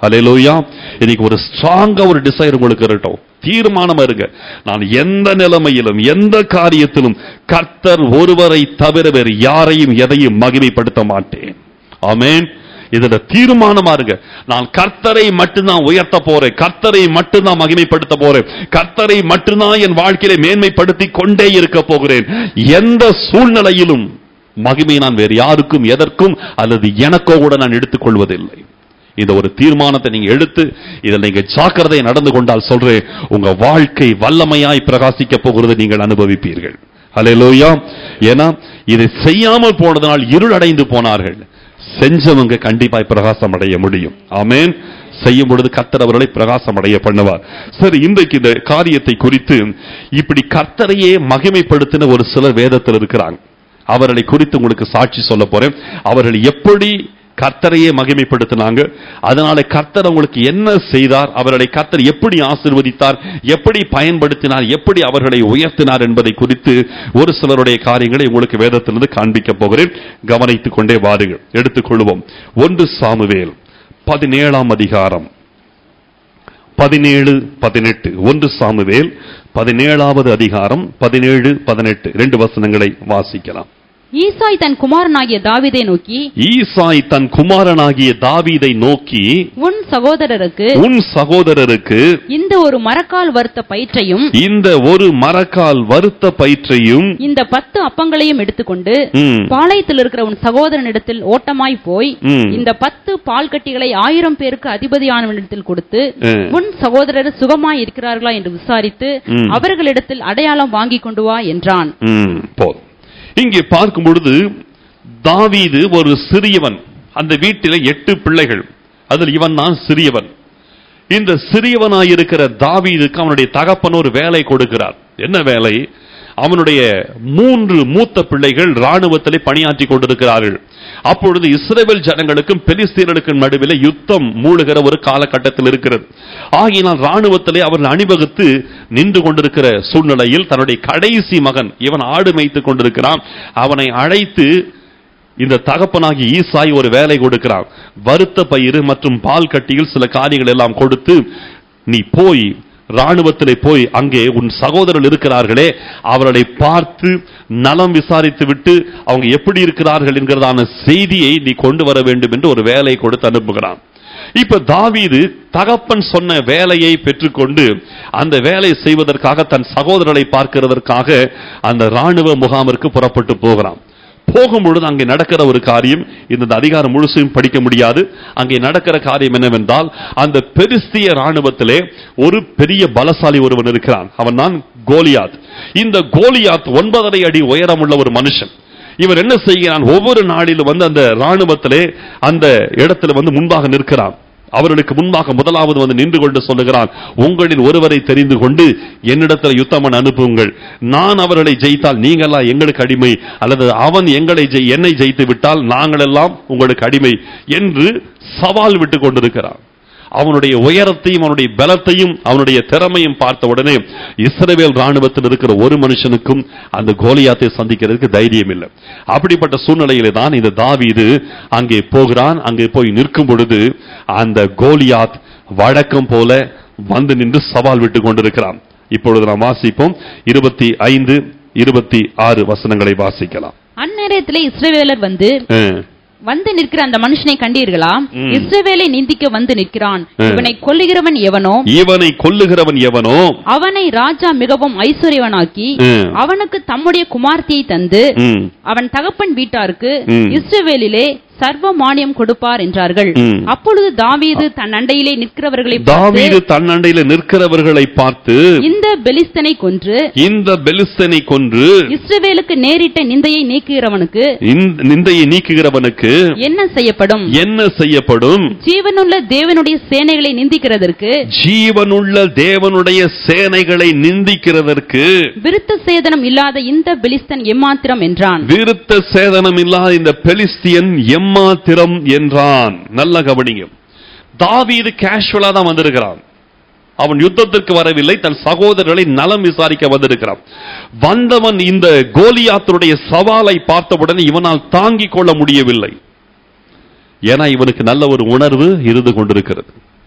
ஹல்லேலூயா. இன்னைக்கு ஒரு ஸ்ட்ராங்கா ஒரு டிசைர் உங்களுக்கு இருக்கட்டும். தீர்மானமா இருங்க, நான் எந்த நிலைமையிலும் எந்த காரியத்திலும் கர்த்தர் ஒருவரை தவிர வேறு யாரையும் எதையும் மகிமைப்படுத்த மாட்டேன். ஆமென். இதுல தீர்மானமா இருங்க. நான் கர்த்தரை மட்டும்தான் உயர்த்த போறேன், கர்த்தரை மட்டும்தான் மகிமைப்படுத்த போறேன், கர்த்தரை மட்டும்தான் என் வாழ்க்கையில மேன்மைப்படுத்தி கொண்டே இருக்க போகிறேன். எந்த சூழ்நிலையிலும் மகிமை நான் வேறு யாருக்கும் எதற்கும் அல்லது எனக்கோ கூட நான் எடுத்துக் கொள்வதில்லை. இந்த ஒரு தீர்மானத்தை நீங்க எடுத்து இதில் நீங்க ஜாக்கிரதை நடந்து கொண்டால் சொல்றேன், உங்க வாழ்க்கை வல்லமையாய் பிரகாசிக்க போகிறது நீங்கள் அனுபவிப்பீர்கள். ஹல்லேலூயா. ஏன்னா இதை செய்யாமல் போனதனால் இருள் அடைந்து போனார்கள். செஞ்சவங்க கண்டிப்பாய் பிரகாசம் அடைய முடியும். ஆமென். செய்யும் பொழுது கர்த்தர் அவர்களை பிரகாசம் அடைய பண்ணுவார். சரி, இன்றைக்கு இந்த காரியத்தை குறித்து இப்படி கர்த்தரையே மகிமைப்படுத்தின ஒரு சிலர் வேதத்தில் இருக்கிறாங்க. அவர்களை குறித்து உங்களுக்கு சாட்சி சொல்ல போறேன். அவர்கள் எப்படி கர்த்தரையே மகிமைப்படுத்தினாங்க, அதனால கர்த்தர் அவங்களுக்கு என்ன செய்தார், அவர்களை கர்த்தர் எப்படி ஆசீர்வதித்தார், எப்படி பயன்படுத்தினார், எப்படி அவர்களை உயர்த்தினார் என்பதை குறித்து ஒரு சிலருடைய காரியங்களை உங்களுக்கு வேதத்திலிருந்து காண்பிக்க போகிறேன். கவனித்துக் கொண்டே வாருங்கள். எடுத்துக்கொள்வோம். ஒன்று சாமுவேல் பதினேழாம் அதிகாரம் பதினேழு பதினெட்டு. ஒன்று சாமுவேல் பதினேழாவது அதிகாரம் பதினேழு பதினெட்டு ரெண்டு வசனங்களை வாசிக்கலாம். ஈசாய் தன் குமாரனாகிய தாவீதை நோக்கி ஈசாய் தன் குமாரனாகிய தாவீதை நோக்கி உன் சகோதரருக்கு உன் சகோதரருக்கு இந்த ஒரு மரக்கால் வறுத்த பயிற்றையும் இந்த ஒரு மரக்கால் வறுத்த பயிற்றையும் இந்த பத்து அப்பங்களையும் எடுத்துக்கொண்டு பாளையத்தில் இருக்கிற உன் சகோதரனிடத்தில் ஓட்டமாய் போய் இந்த பத்து பால் கட்டிகளை ஆயிரம் பேருக்கு அதிபதியானவனிடத்தில் கொடுத்து உன் சகோதரர் சுகமாய் இருக்கிறார்களா என்று விசாரித்து அவர்களிடத்தில் அடையாளம் வாங்கி கொண்டு வா என்றான். இங்கே பார்க்கும் பொழுது தாவீது ஒரு சிறியவன். அந்த வீட்டில் எட்டு பிள்ளைகள், அதில் இவன் தான் சிறியவன். இந்த சிறியவனாயிருக்கிற தாவீதுக்கு அவனுடைய தகப்பன் ஒரு வேலை கொடுக்கிறார். என்ன வேலை? அவனுடைய மூன்று மூத்த பிள்ளைகள் ராணுவத்திலே பணியாற்றி கொண்டிருக்கிறார்கள். அப்பொழுது இஸ்ரவேல் ஜனங்களுக்கும் பெலிஸ்தீனர்களுக்கும் நடுவில் யுத்தம் மூழுகிற ஒரு காலகட்டத்தில் இருக்கிறது. ஆகினால் ராணுவத்திலே அவர்கள் அணிவகுத்து நின்று கொண்டிருக்கிற சூழ்நிலையில் தன்னுடைய கடைசி மகன், இவன் ஆடு மேய்த்துக் கொண்டிருக்கிறான், அவனை அழைத்து இந்த தகப்பனாகி ஈசாய் ஒரு வேலை கொடுக்கிறான். வறுத்த பயிறு மற்றும் பால் கட்டியில் சில காரியங்கள் எல்லாம் கொடுத்து, நீ போய் ராணுவத்திலே போய் அங்கே உன் சகோதரர்கள் இருக்கிறார்களே அவர்களை பார்த்து நலம் விசாரித்து விட்டு அவங்க எப்படி இருக்கிறார்கள் என்கிறதான செய்தியை நீ கொண்டு வர வேண்டும் என்று ஒரு வேலை கொடுத்து அனுப்புகிறான். இப்ப தாவீது தகப்பன் சொன்ன வேலையை பெற்றுக்கொண்டு அந்த வேலை செய்வதற்காக தன் சகோதரரை பார்க்கிறதற்காக அந்த ராணுவ முகாமிற்கு புறப்பட்டு போகிறான். போகும்பொழுது அங்கே நடக்கிற ஒரு காரியம், இந்த அதிகாரம் முழுசையும் படிக்க முடியாது. அங்கே நடக்கிற காரியம் என்னவென்றால், அந்த பெலிஸ்திய ராணுவத்திலே ஒரு பெரிய பலசாலி ஒருவன் இருக்கிறான். அவன் தான் கோலியாத். இந்த கோலியாத் ஒன்பதரை அடி உயரமுள்ள ஒரு மனுஷன். இவர் என்ன செய்கிறான்? ஒவ்வொரு நாளிலும் வந்து அந்த ராணுவத்திலே அந்த இடத்துல வந்து முன்பாக நிற்கிறான். அவர்களுக்கு முன்பாக முதலாவது வந்து நின்று கொண்டு சொல்லுகிறான், உங்களில் ஒருவரை தெரிந்து கொண்டு என்னிடத்தில் யுத்தம் அனுப்புங்கள். நான் அவர்களை ஜெயித்தால் நீங்களா எங்களுக்கு அடிமை, அல்லது அவன் எங்களை என்னை ஜெயித்து விட்டால் நாங்கள் எல்லாம் உங்களுக்கு அடிமை என்று சவால் விட்டு கொண்டிருக்கிறான். அவனுடைய உயரத்தையும் அவனுடைய பலத்தையும் அவனுடைய திறமையும் பார்த்த உடனே இஸ்ரவேல் ராணுவத்தில் இருக்கிற ஒரு மனுஷனுக்கும் அந்த கோலியாத்தை சந்திக்கிறதுக்கு தைரியம் இல்லை. அப்படிப்பட்ட சூழ்நிலையிலே தான் இந்த தாவீது அங்கே போகிறான். அங்கே போய் நிற்கும் பொழுது அந்த கோலியாத் வழக்கம் போல வந்து நின்று சவால் விட்டு கொண்டிருக்கிறான். இப்பொழுது நாம் வாசிப்போம். இருபத்தி ஐந்து இருபத்தி ஆறு வசனங்களை வாசிக்கலாம். அந்நேரத்திலே இஸ்ரவேலர் வந்து வந்து நிற்கிற அந்த மனுஷனை கண்டீர்களா? இஸ்ரவேலை நிந்திக்க வந்து நிற்கிறான். இவனை கொல்லுகிறவன் எவனோ இவனை கொல்லுகிறவன் எவனோ அவனை ராஜா மிகவும் ஐஸ்வர்யவனாக்கி அவனுக்கு தம்முடைய குமார்த்தியை தந்து அவன் தகப்பன் வீட்டாருக்கு இஸ்ரவேலிலே சர்வ மானியம் கொடுப்பார் என்றார்கள். அப்பொழுது தாவீது தன் அண்டையிலே நிற்கிறவர்களை தாவீது தன் அண்டையிலே நிற்கிறவர்களை பார்த்து இந்த பெலிஸ்தனை கொன்று இந்த பெலிஸ்தனை கொன்று இஸ்ரவேலுக்கு நேரிட்ட நிந்தையை நீக்குகிறவனுக்கு நிந்தையை நீக்குகிறவனுக்கு என்ன செய்யப்படும் என்ன செய்யப்படும் ஜீவனுள்ள தேவனுடைய சேனைகளை நிந்திக்கிறதற்கு ஜீவனுள்ள தேவனுடைய சேனைகளை நிந்திக்கிறதற்கு விருத்த சேதனம் இல்லாத இந்த பெலிஸ்தன் எம்மாத்திரம் என்றான். விருத்த சேதனம் இல்லாத இந்த பெலிஸ்தியன் எம்மாத்திரம் என்றான். நல்ல கவனிங்க. தாவீது கேஷுவலா தான் வந்திருக்கிறான். அவன் யுத்தத்திற்கு வரவில்லை, தன் சகோதரர்களை நலம் விசாரிக்க வந்திருக்கிறான். வந்தவன் இந்த கோலியாத்துடைய சவாலை பார்த்தவுடனே இவனால் தாங்கிக் கொள்ள முடியவில்லை. ஏன்னா இவனுக்கு நல்ல ஒரு உணர்வு இருந்து கொண்டிருக்கிறது.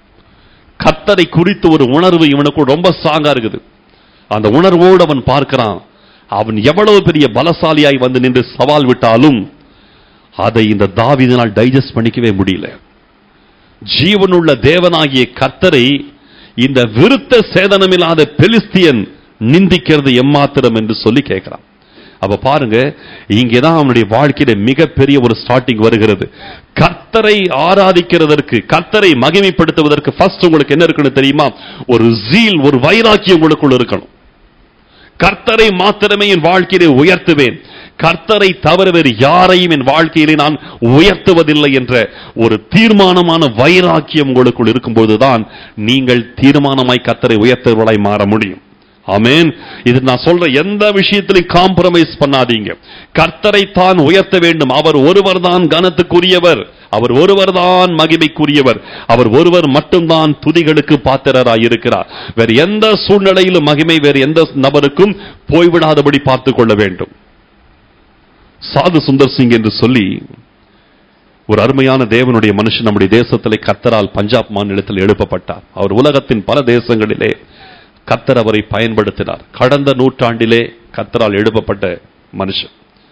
கர்த்தரை குறித்து ஒரு உணர்வு இவனுக்கு ரொம்ப ஸ்ட்ராங்கா இருக்குது. அந்த உணர்வோடு அவன் பார்க்கிறான். அவன் எவ்வளவு பெரிய பலசாலியாய் வந்து நின்று சவால் விட்டாலும் அதை இந்த தாவீதினால் டைஜஸ்ட் பண்ணிக்கவே முடியல. ஜீவனுள்ள தேவனாகிய கர்த்தரை இந்த விருத்த சேதனமில்லாத பெலிஸ்தியன் நிந்திக்கிறது எம்மாத்திரம் என்று சொல்லி கேட்கிறான். அப்ப பாருங்க, இங்கேதான் அவனுடைய வாழ்க்கையில மிகப்பெரிய ஒரு ஸ்டார்டிங் வருகிறது. கர்த்தரை ஆராதிக்கிறதற்கு, கர்த்தரை மகிமைப்படுத்துவதற்கு ஃபர்ஸ்ட் உங்களுக்கு என்ன இருக்குன்னு தெரியுமா? ஒரு ஜீல், ஒரு வைராக்கியம் உங்களுக்குள்ள இருக்கணும். கர்த்தரை மாத்திரமே என் வாழ்க்கையிலே உயர்த்துவேன், கர்த்தரை தவிர வேறு யாரையும் என் வாழ்க்கையிலே நான் உயர்த்துவதில்லை என்ற ஒரு தீர்மானமான வைராக்கியம் உங்களுக்குள் இருக்கும்போதுதான் நீங்கள் தீர்மானமாய் கர்த்தரை உயர்த்துவர்களாய் மாற முடியும். ஆமென். இது நான் சொல்ற எந்த விஷயத்திலும் காம்ப்ரமைஸ் பண்ணாதீங்க. கர்த்தரை தான் உயர்த்த வேண்டும். அவர் ஒருவர் தான் கனத்துக்குரியவர், அவர் ஒருவர் தான் மகிமைக்குரியவர், அவர் ஒருவர் மட்டும்தான் துதிகளுக்கு பாத்திரராய் இருக்கிறார். வேறு எந்த சூழ்நிலையிலும் மகிமை வேறு எந்த நபருக்கும் போய்விடாதபடி பார்த்துக் கொள்ள வேண்டும். சாது சுந்தர் சிங் என்று சொல்லி ஒரு அருமையான தேவனுடைய மனுஷன் நம்முடைய தேசத்திலே கர்த்தரால் பஞ்சாப் மாநிலத்தில் எழுப்பப்பட்டார். அவர் உலகத்தின் பல தேசங்களிலே கர்த்தர் அவரை பயன்படுத்தினார். கடந்த நூற்றாண்டிலே கர்த்தரால் எழுப்பப்பட்ட மனுஷன்.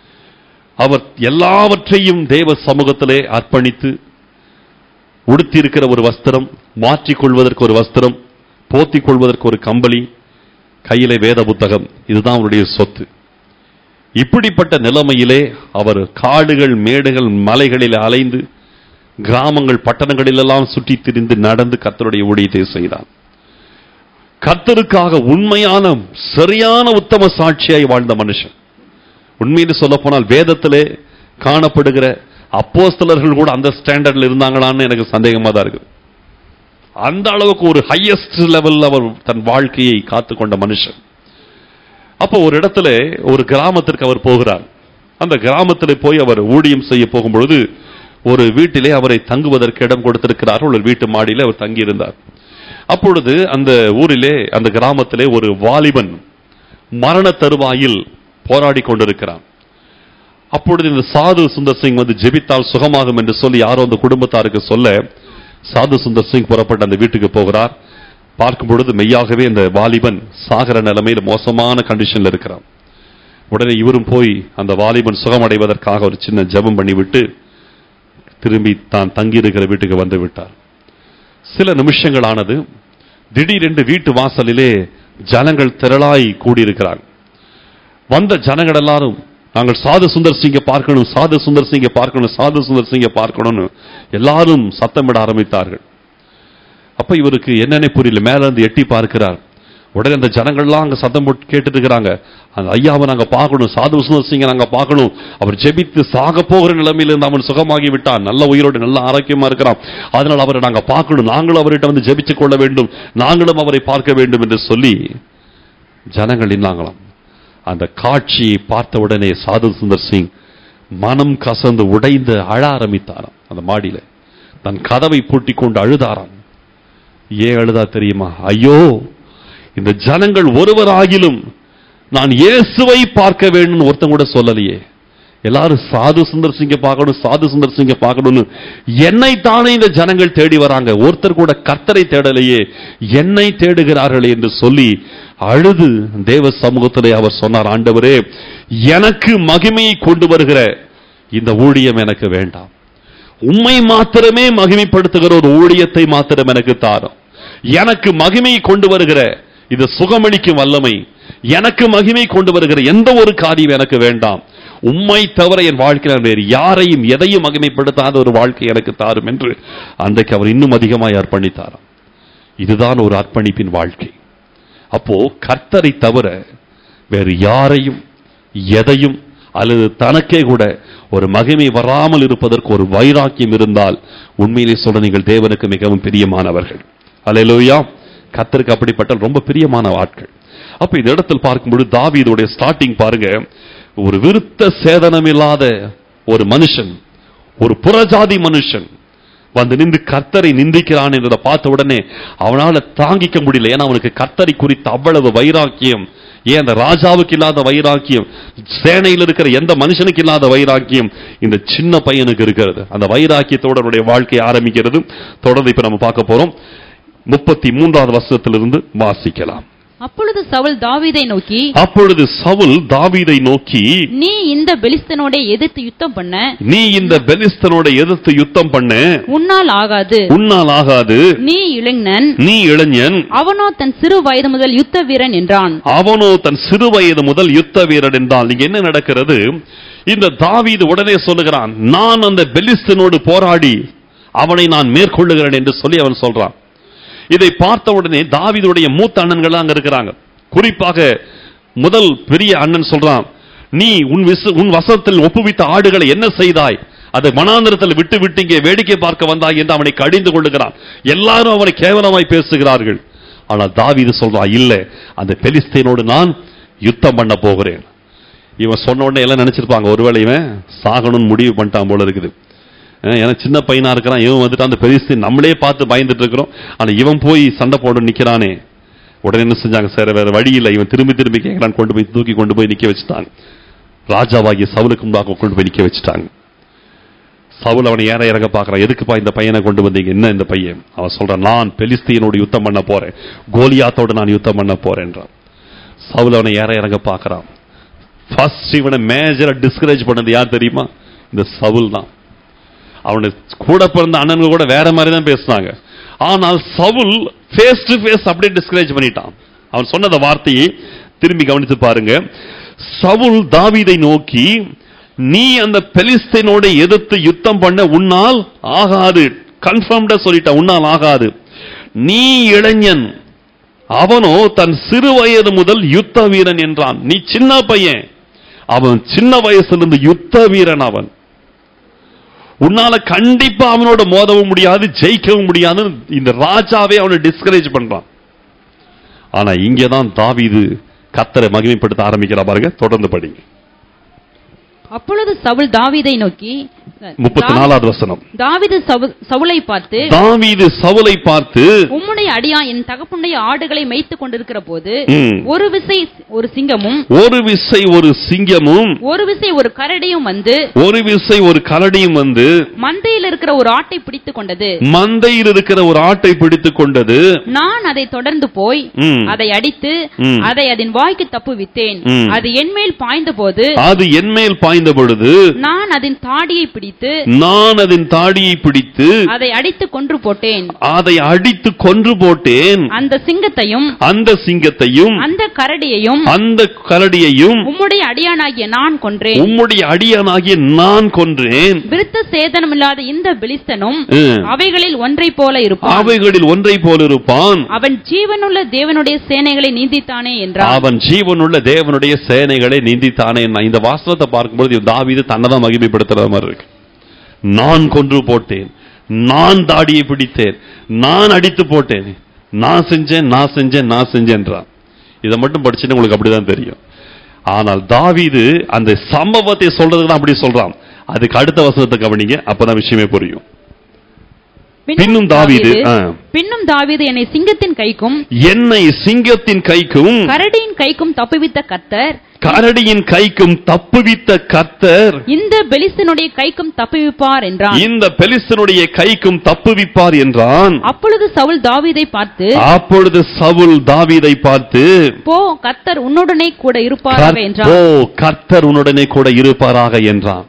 அவர் எல்லாவற்றையும் தேவ சமூகத்திலே அர்ப்பணித்து, உடுத்தியிருக்கிற ஒரு வஸ்திரம், மாற்றிக்கொள்வதற்கு ஒரு வஸ்திரம், போத்திக் கொள்வதற்கு ஒரு கம்பளி, கையிலே வேத புத்தகம், இதுதான் அவருடைய சொத்து. இப்படிப்பட்ட நிலைமையிலே அவர் காடுகள், மேடுகள், மலைகளில் அலைந்து, கிராமங்கள், பட்டணங்களிலெல்லாம் சுற்றி திரிந்து நடந்து கர்த்தருடைய ஊழியத்தை செய்தார். கர்த்தருக்காக உண்மையான சரியான உத்தம சாட்சியாய் வாழ்ந்த மனுஷன். உண்மையில சொல்ல போனால் வேதத்திலே காணப்படுகிற அப்போஸ்தலர்கள் கூட அந்த ஸ்டாண்டர்ட்ல இருந்தாங்களான்னு எனக்கு சந்தேகமா தான் இருக்கு. அந்த அளவுக்கு ஒரு ஹையஸ்ட் லெவல்ல அவர் தன் வாழ்க்கையை காத்துக்கொண்ட மனுஷன். அப்போ ஒரு இடத்துல ஒரு கிராமத்திற்கு அவர் போகிறார். அந்த கிராமத்தில் போய் அவர் ஊழியம் செய்ய போகும்பொழுது ஒரு வீட்டிலே அவரை தங்குவதற்கு இடம் கொடுத்திருக்கிறார்கள். ஒரு வீட்டு மாடியிலே அவர் தங்கி இருந்தார். அப்பொழுது அந்த ஊரிலே, அந்த கிராமத்திலே ஒரு வாலிபன் மரண தருவாயில் போராடி கொண்டிருக்கிறான். அப்பொழுது இந்த சாது சுந்தர் சிங் வந்து ஜெபித்தால் சுகமாகும் என்று சொல்லி யாரோ அந்த குடும்பத்தாருக்கு சொல்ல, சாது சுந்தர் சிங் புறப்பட்டு அந்த வீட்டுக்கு போகிறார். பார்க்கும் பொழுது மெய்யாகவே இந்த வாலிபன் சாகர நிலைமையில் மோசமான கண்டிஷன்ல இருக்கிறான். உடனே இவரும் போய் அந்த வாலிபன் சுகமடைவதற்காக ஒரு சின்ன ஜெபம் பண்ணிவிட்டு திரும்பி தான் தங்கியிருக்கிற வீட்டுக்கு வந்து விட்டார். சில நிமிஷங்கள் ஆனது. திடீரென்று வீட்டு வாசலிலே ஜனங்கள் திரளாய் கூடியிருக்கிறாங்க. வந்த ஜனங்கள் எல்லாரும், நாங்கள் சாது சுந்தர் சிங்கை பார்க்கணும், சாது சுந்தர் சிங்கை பார்க்கணும், சாது சுந்தர் சிங்கை பார்க்கணும்னு எல்லாரும் சத்தமிட ஆரம்பித்தார்கள். அப்ப இவருக்கு என்னன்னே புரியல. மேல இருந்து எட்டி பார்க்கிறார். உடனே அந்த ஜனங்கள்லாம் அங்க சத்தம் போட்டு கேட்டுட்டு இருக்கிறாங்க, அந்த ஐயாவை நாங்க பார்க்கணும், சாது சுந்தர் சிங்கை நாங்க பார்க்கணும், அவர் ஜெபித்து சாக போகிற நிலைமையில இருந்து அவன் சுகமாகி விட்டான், நல்ல உயிரோடு நல்ல ஆரோக்கியமா இருக்கிறான், அதனால அவரை நாங்க பார்க்கணும், நாங்களும் அவர்கிட்ட வந்து ஜெபிச்சு கொள்ள வேண்டும், நாங்களும் அவரை பார்க்க வேண்டும் என்று சொல்லி ஜனங்கள் நின்னாங்களாம். அந்த காட்சியை பார்த்த உடனே சாது சுந்தர் சிங் மனம் கசந்து உடைந்து அழ ஆரம்பித்தாராம். அந்த மாடியில தன் கதவை பூட்டி கொண்டு அழுதாராம். ஏன் அழுதா தெரியுமா? ஐயோ, இந்த ஜனங்கள் ஒருவராகிலும் நான் இயேசுவை பார்க்க வேண்டும் ஒருத்தன் கூட சொல்லலையே. எல்லாரும் சாது சுந்தர் சிங்கை பார்க்கணும், சாது சுந்தர் சிங்கை பார்க்கணும்னு என்னை தானே இந்த ஜனங்கள் தேடி வராங்க, ஒருத்தர் கூட கர்த்தரை தேடலையே, என்னை தேடுகிறார்கள் என்று சொல்லி அழுது தேவ சமூகத்திலே அவர் சொன்னார், ஆண்டவரே, எனக்கு மகிமையை கொண்டு வருகிற இந்த ஊழியம் எனக்கு வேண்டாம், உம்மை மாத்திரமே மகிமைப்படுத்துகிற ஒரு ஊழியத்தை மாத்திரம் எனக்கு தாரும், எனக்கு மகிமையை கொண்டு வருகிற இது சுகமளிக்கும் வல்லமை, எனக்கு மகிமை கொண்டு வருகிற எந்த ஒரு காரியம் எனக்கு வேண்டாம், உம்மை தவிர என் வாழ்க்கையில் வேறு யாரையும் எதையும் மகிமைப்படுத்தாத ஒரு வாழ்க்கை எனக்கு தாரும் என்று அன்றைக்கு அவர் இன்னும் அதிகமாய் அர்ப்பணித்தார். இதுதான் ஒரு அர்ப்பணிப்பின் வாழ்க்கை. அப்போ கர்த்தரை தவிர வேறு யாரையும் எதையும் அல்லது தனக்கே கூட ஒரு மகிமை வராமல் இருப்பதற்கு ஒரு வைராக்கியம் இருந்தால் உண்மையிலே சொல்ல நீங்கள் தேவனுக்கு மிகவும் பிரியமானவர்கள். அல்லேலூயா. கர்த்தருக்கு அப்படிப்பட்ட ரொம்ப பிரியமான ஆட்கள். அப்ப இந்த இடத்தில் பார்க்கும்போது தாவீதுடைய ஸ்டார்டிங் பாருங்க. ஒரு விருத்த சேதனம் இல்லாத ஒரு மனுஷன், ஒரு புறஜாதி மனுஷன் வந்து நின்று கர்த்தரை நிந்திக்கிறான் என்றதை பார்த்த உடனே அவனால தாங்கிக்க முடியல. ஏன்னா அவனுக்கு கர்த்தரை குறித்த அவ்வளவு வைராக்கியம், ஏன் அந்த ராஜாவுக்கு இல்லாத வைராக்கியம், சேனையில் இருக்கிற எந்த மனுஷனுக்கு இல்லாத வைராக்கியம் இந்த சின்ன பையனுக்கு இருக்கிறது. அந்த வைராக்கியத்தோட அவருடைய வாழ்க்கை ஆரம்பிக்கிறது. தொடர்ந்து இப்ப நம்ம பார்க்க போறோம். முப்பத்தி மூன்றாவது வசனத்திலிருந்து வாசிக்கலாம். அப்பொழுது சவுல் தாவீதை நோக்கி அப்பொழுது சவுல் தாவீதை நோக்கி நீ இந்த பெலிஸ்தனோட எதிர்த்து யுத்தம் பண்ண நீ இந்த பெலிஸ்தனோட எதிர்த்து யுத்தம் பண்ண உன்னால் ஆகாது உன்னால் ஆகாது நீ இளைஞன் நீ இளைஞன் அவனோ தன் சிறு வயது முதல் யுத்த வீரன் என்றான். அவனோ தன் சிறு வயது முதல் யுத்த வீரன் என்றால் இங்க என்ன நடக்கிறது? இந்த தாவீது உடனே சொல்லுகிறான், நான் அந்த பெலிஸ்தனோடு போராடி அவனை நான் மேற்கொள்ளுகிறேன் என்று சொல்லி அவன் சொல்றான். இதை பார்த்த உடனே தாவீதுடைய மூத்த அண்ணன்கள் அங்க இருக்கிறாங்க. குறிப்பாக முதல் பெரிய அண்ணன் சொல்றான், நீ உன் உன் வசத்தில் ஒப்புவித்த ஆடுகளை என்ன செய்தாய்? அதை வனாந்திரத்தில் விட்டு விட்டு இங்கே வேடிக்கை பார்க்க வந்தாய் என்று அவனை கடிந்து கொள்ளுகிறான். எல்லாரும் அவனை கேவலமாய் பேசுகிறார்கள். ஆனால் தாவீது சொல்றான், இல்ல, அந்த பெலிஸ்தீனோடு நான் யுத்தம் பண்ண போகிறேன். இவன் சொன்ன உடனே எல்லாம் நினைச்சிருப்பாங்க, ஒருவேளை இவன் சாகணும்னு முடிவு பண்ணிட்டான் போல இருக்குது. ஏன்னா சின்ன பையனா இருக்கிறான், இவன் வந்துட்டு அந்த பெலிஸ்தீன் நம்மளே பார்த்து பயந்துட்டு இருக்கிறோம், ஆனா இவன் போய் சண்டை போட நிக்கிறானே. உடனே என்ன செஞ்சாங்க, சரி வேற வழி இல்லை, இவன் திரும்பி திரும்பி கேட்கலான்னு கொண்டு போய் தூக்கி கொண்டு போய் நிக்க வச்சுட்டாங்க. ராஜாவாகிய சவுலுக்கு முன்பாக கொண்டு போய் நிக்க வச்சுட்டாங்க. சவுல் அவனை ஏற இறங்க பார்க்கறான், எதுக்குப்பா இந்த பையனை கொண்டு வந்தீங்க, என்ன இந்த பையன்? அவன் சொல்றான், நான் பெலிஸ்தீனோடு யுத்தம் பண்ண போறேன், கோலியாத்தோடு நான் யுத்தம் பண்ண போறேன்றான். சவுல் அவனை ஏற இறங்க பார்க்கறான். ஃபர்ஸ்ட் இவனை மேஜரா டிஸ்கரேஜ் பண்ணது யார் தெரியுமா? இந்த சவுல் தான். அவனு கூட பிறந்த அண்ணன்கள் கூட வேற மாதிரி தான் பேசினாங்க. ஆனால் சவுல் ஃபேஸ் டு ஃபேஸ் அப்படியே டிஸ்கரேஜ் பண்ணிட்டான். அவன் சொன்ன வார்த்தையை திரும்பி கவனித்து பாருங்க. சவுல் தாவீதை நோக்கி, நீ அந்த பெலிஸ்தீனோட எதிர்த்து யுத்தம் பண்ண உன்னால் ஆகாது. கன்ஃபார்ம்டா சொல்லிட்டான், உன்னால் ஆகாது. நீ இளைஞன், அவனோ தன் சிறு வயது முதல் யுத்த வீரன் என்றான். நீ சின்ன பையன், அவன் சின்ன வயசுல யுத்த வீரன். அவன் உன்னால கண்டிப்பா அவனோட மோதவும் முடியாது, ஜெயிக்கவும் முடியாது. இந்த ராஜாவே அவனை டிஸ்கரேஜ் பண்றான். ஆனா இங்கதான் தாவீது கர்த்தரை மகிமைப்படுத்த ஆரம்பிக்கிறா பாருங்க. தொடர்ந்து படிங்க. அப்பொழுது சவுல் தாவீதை நோக்கி, முப்பத்தி நாலாவது வசனம், தாவீது சவுலை பார்த்து தாவீது சவுலை பார்த்து உம்முடைய அடியான் என் தகப்பனுடைய ஆடுகளை மேய்த்துக் கொண்டிருக்கிற போது ஒரு விசை ஒரு சிங்கமும் ஒரு விசை ஒரு சிங்கமும் ஒரு விசை ஒரு கரடியும் வந்து ஒரு விசை ஒரு கரடியும் வந்து மந்தையில் இருக்கிற ஒரு ஆட்டை பிடித்துக் கொண்டது மந்தையில் இருக்கிற ஒரு ஆட்டை பிடித்துக் கொண்டது. நான் அதை தொடர்ந்து போய் அதை அடித்து அதை அதன் வாய்க்கு தப்புவித்தேன். அது என்மேல் பாய்ந்த போது அது என்மேல் பாய்ந்த பொழுது நான் அதன் தாடியை பிடித்து நான் அதன் தாடியை பிடித்து அதை அடித்து கொன்று போட்டேன். அதை அடித்து கொன்று போட்டேன். அந்த சிங்கத்தையும் அந்த சிங்கத்தையும் அந்த கரடியையும் அந்த கரடியையும் உம்முடைய அடியானாகிய நான் கொன்றேன். உம்முடைய அடியானாகிய நான் கொன்றேன். விருத்த சேதனமில்லாத இந்த பெலிஸ்தனும் அவைகளில் ஒன்றை போல இருப்பான். அவைகளில் ஒன்றை போல இருப்பான். அவன் ஜீவனுள்ள தேவனுடைய சேனைகளை நீந்தித்தானே என்றான். அவன் ஜீவனுள்ள தேவனுடைய சேனைகளை நீந்தித்தானே. இந்த வாசனத்தை பார்க்கும்போது தாவீது தன்னதான் மகிமைப்படுத்துற மாதிரி இருக்கு. நான் கொன்று போட்டேன், நான் தாடியை பிடித்தேன், நான் அடித்து போட்டேன், நான் செஞ்சேன் நான் செஞ்சேன் நான் செஞ்சேன்றான். இதை மட்டும் படிச்சுட்டு உங்களுக்கு அப்படிதான் தெரியும். ஆனால் தாவீது அந்த சம்பவத்தை சொல்றதுக்கு அப்படி சொல்றான். அதுக்கு அடுத்த வசனத்தை கவனிங்க, அப்பதான் விஷயமே புரியும். பின்னும் தாவீது பின்னும் தாவீது என்னை சிங்கத்தின் கைக்கும் என்னை சிங்கத்தின் கைக்கும் கரடியின் கைக்கும் தப்புவித்த கர்த்தர் கரடியின் கைக்கும் தப்புவித்த கர்த்தர் இந்த பெலிஸ்தனுடைய கைக்கும் தப்புவிப்பார் என்றான். இந்த பெலிஸ்தனுடைய கைக்கும் தப்புவிப்பார் என்றான். அப்பொழுது சவுல் தாவீதை பார்த்து அப்பொழுது சவுல் தாவீதை பார்த்து போ, கர்த்தர் உன்னுடனே கூட இருப்பாராக என்றான். போ, கர்த்தர் உன்னுடனே கூட இருப்பாராக என்றான்.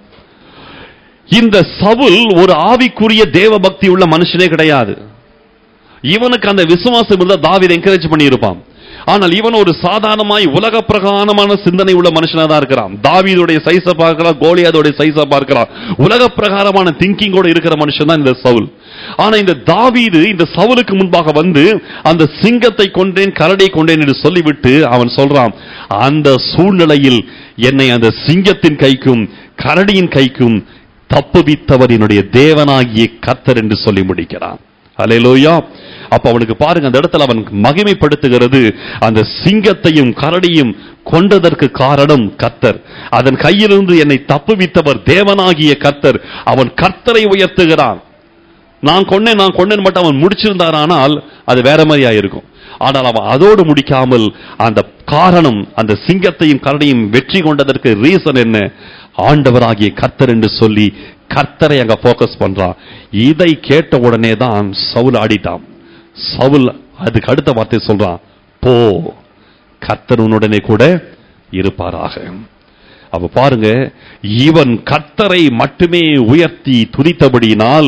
இந்த சவுல் ஒரு ஆவிக்குரிய தேவ பக்தி உள்ள மனுஷனே கிடையாது. இவனுக்கு அந்த விசுவாசம் இருந்தா தாவீதை என்கரேஜ் பண்ணி இருப்பான். ஆனால் இவன் ஒரு சாதாரணமாய் உலக பிரகாரமான சிந்தனை உள்ள மனுஷனா தான் இருக்கிறான். தாவீதுடைய சைஸை பார்க்கலாம், கோலியாதுடைய சைஸை பார்க்கலாம், உலக பிரகாரமான திங்கிங்கோட இருக்கிற மனுஷன் தான் இந்த சவுல். ஆனா இந்த தாவீது இந்த சவுலுக்கு முன்பாக வந்து அந்த சிங்கத்தை கொண்டேன் கரடை கொண்டேன் என்று சொல்லிவிட்டு அவன் சொல்றான், அந்த சூழ்நிலையில் என்னை அந்த சிங்கத்தின் கைக்கும் கரடியின் கைக்கும் தப்புவித்தவர் என்னுடைய தேவனாகிய கர்த்தர் என்று சொல்லி முடிக்கிறான். அல்லேலூயா. அப்ப அவனுக்கு பாருங்க, அந்த இடத்துல அவன் மகிமைப்படுத்துகிறது அந்த சிங்கத்தையும் கரடியும் கொண்டதற்கு காரணம் கர்த்தர். அதன் கையிலிருந்து என்னை தப்புவித்தவர் தேவனாகிய கர்த்தர். அவன் கர்த்தரை உயர்த்துகிறான். நான் கொன்னேன் நான் கொன்னேன் மட்டும் அவன் முடிச்சிருந்தாரானால் அது வேற மாதிரியா இருக்கும். ஆனால் அவன் அதோடு முடிக்காமல் அந்த காரணம், அந்த சிங்கத்தையும் கரடியும் வெற்றி கொண்டதற்கு ரீசன் என்ன? ஆண்டவராகிய கர்த்தர் என்று சொல்லி கர்த்தரை அங்க போக்கஸ் பண்றான். இதை கேட்ட உடனே தான் சவுல் ஆடிட்டான். சவுல் அதுக்கு அடுத்த வார்த்தை சொல்றான், போ, கர்த்தர் உன்னுடனே கூட இருப்பாராக. அப்ப பாருங்க, இவன் கர்த்தரை மட்டுமே உயர்த்தி துதித்தபடியினால்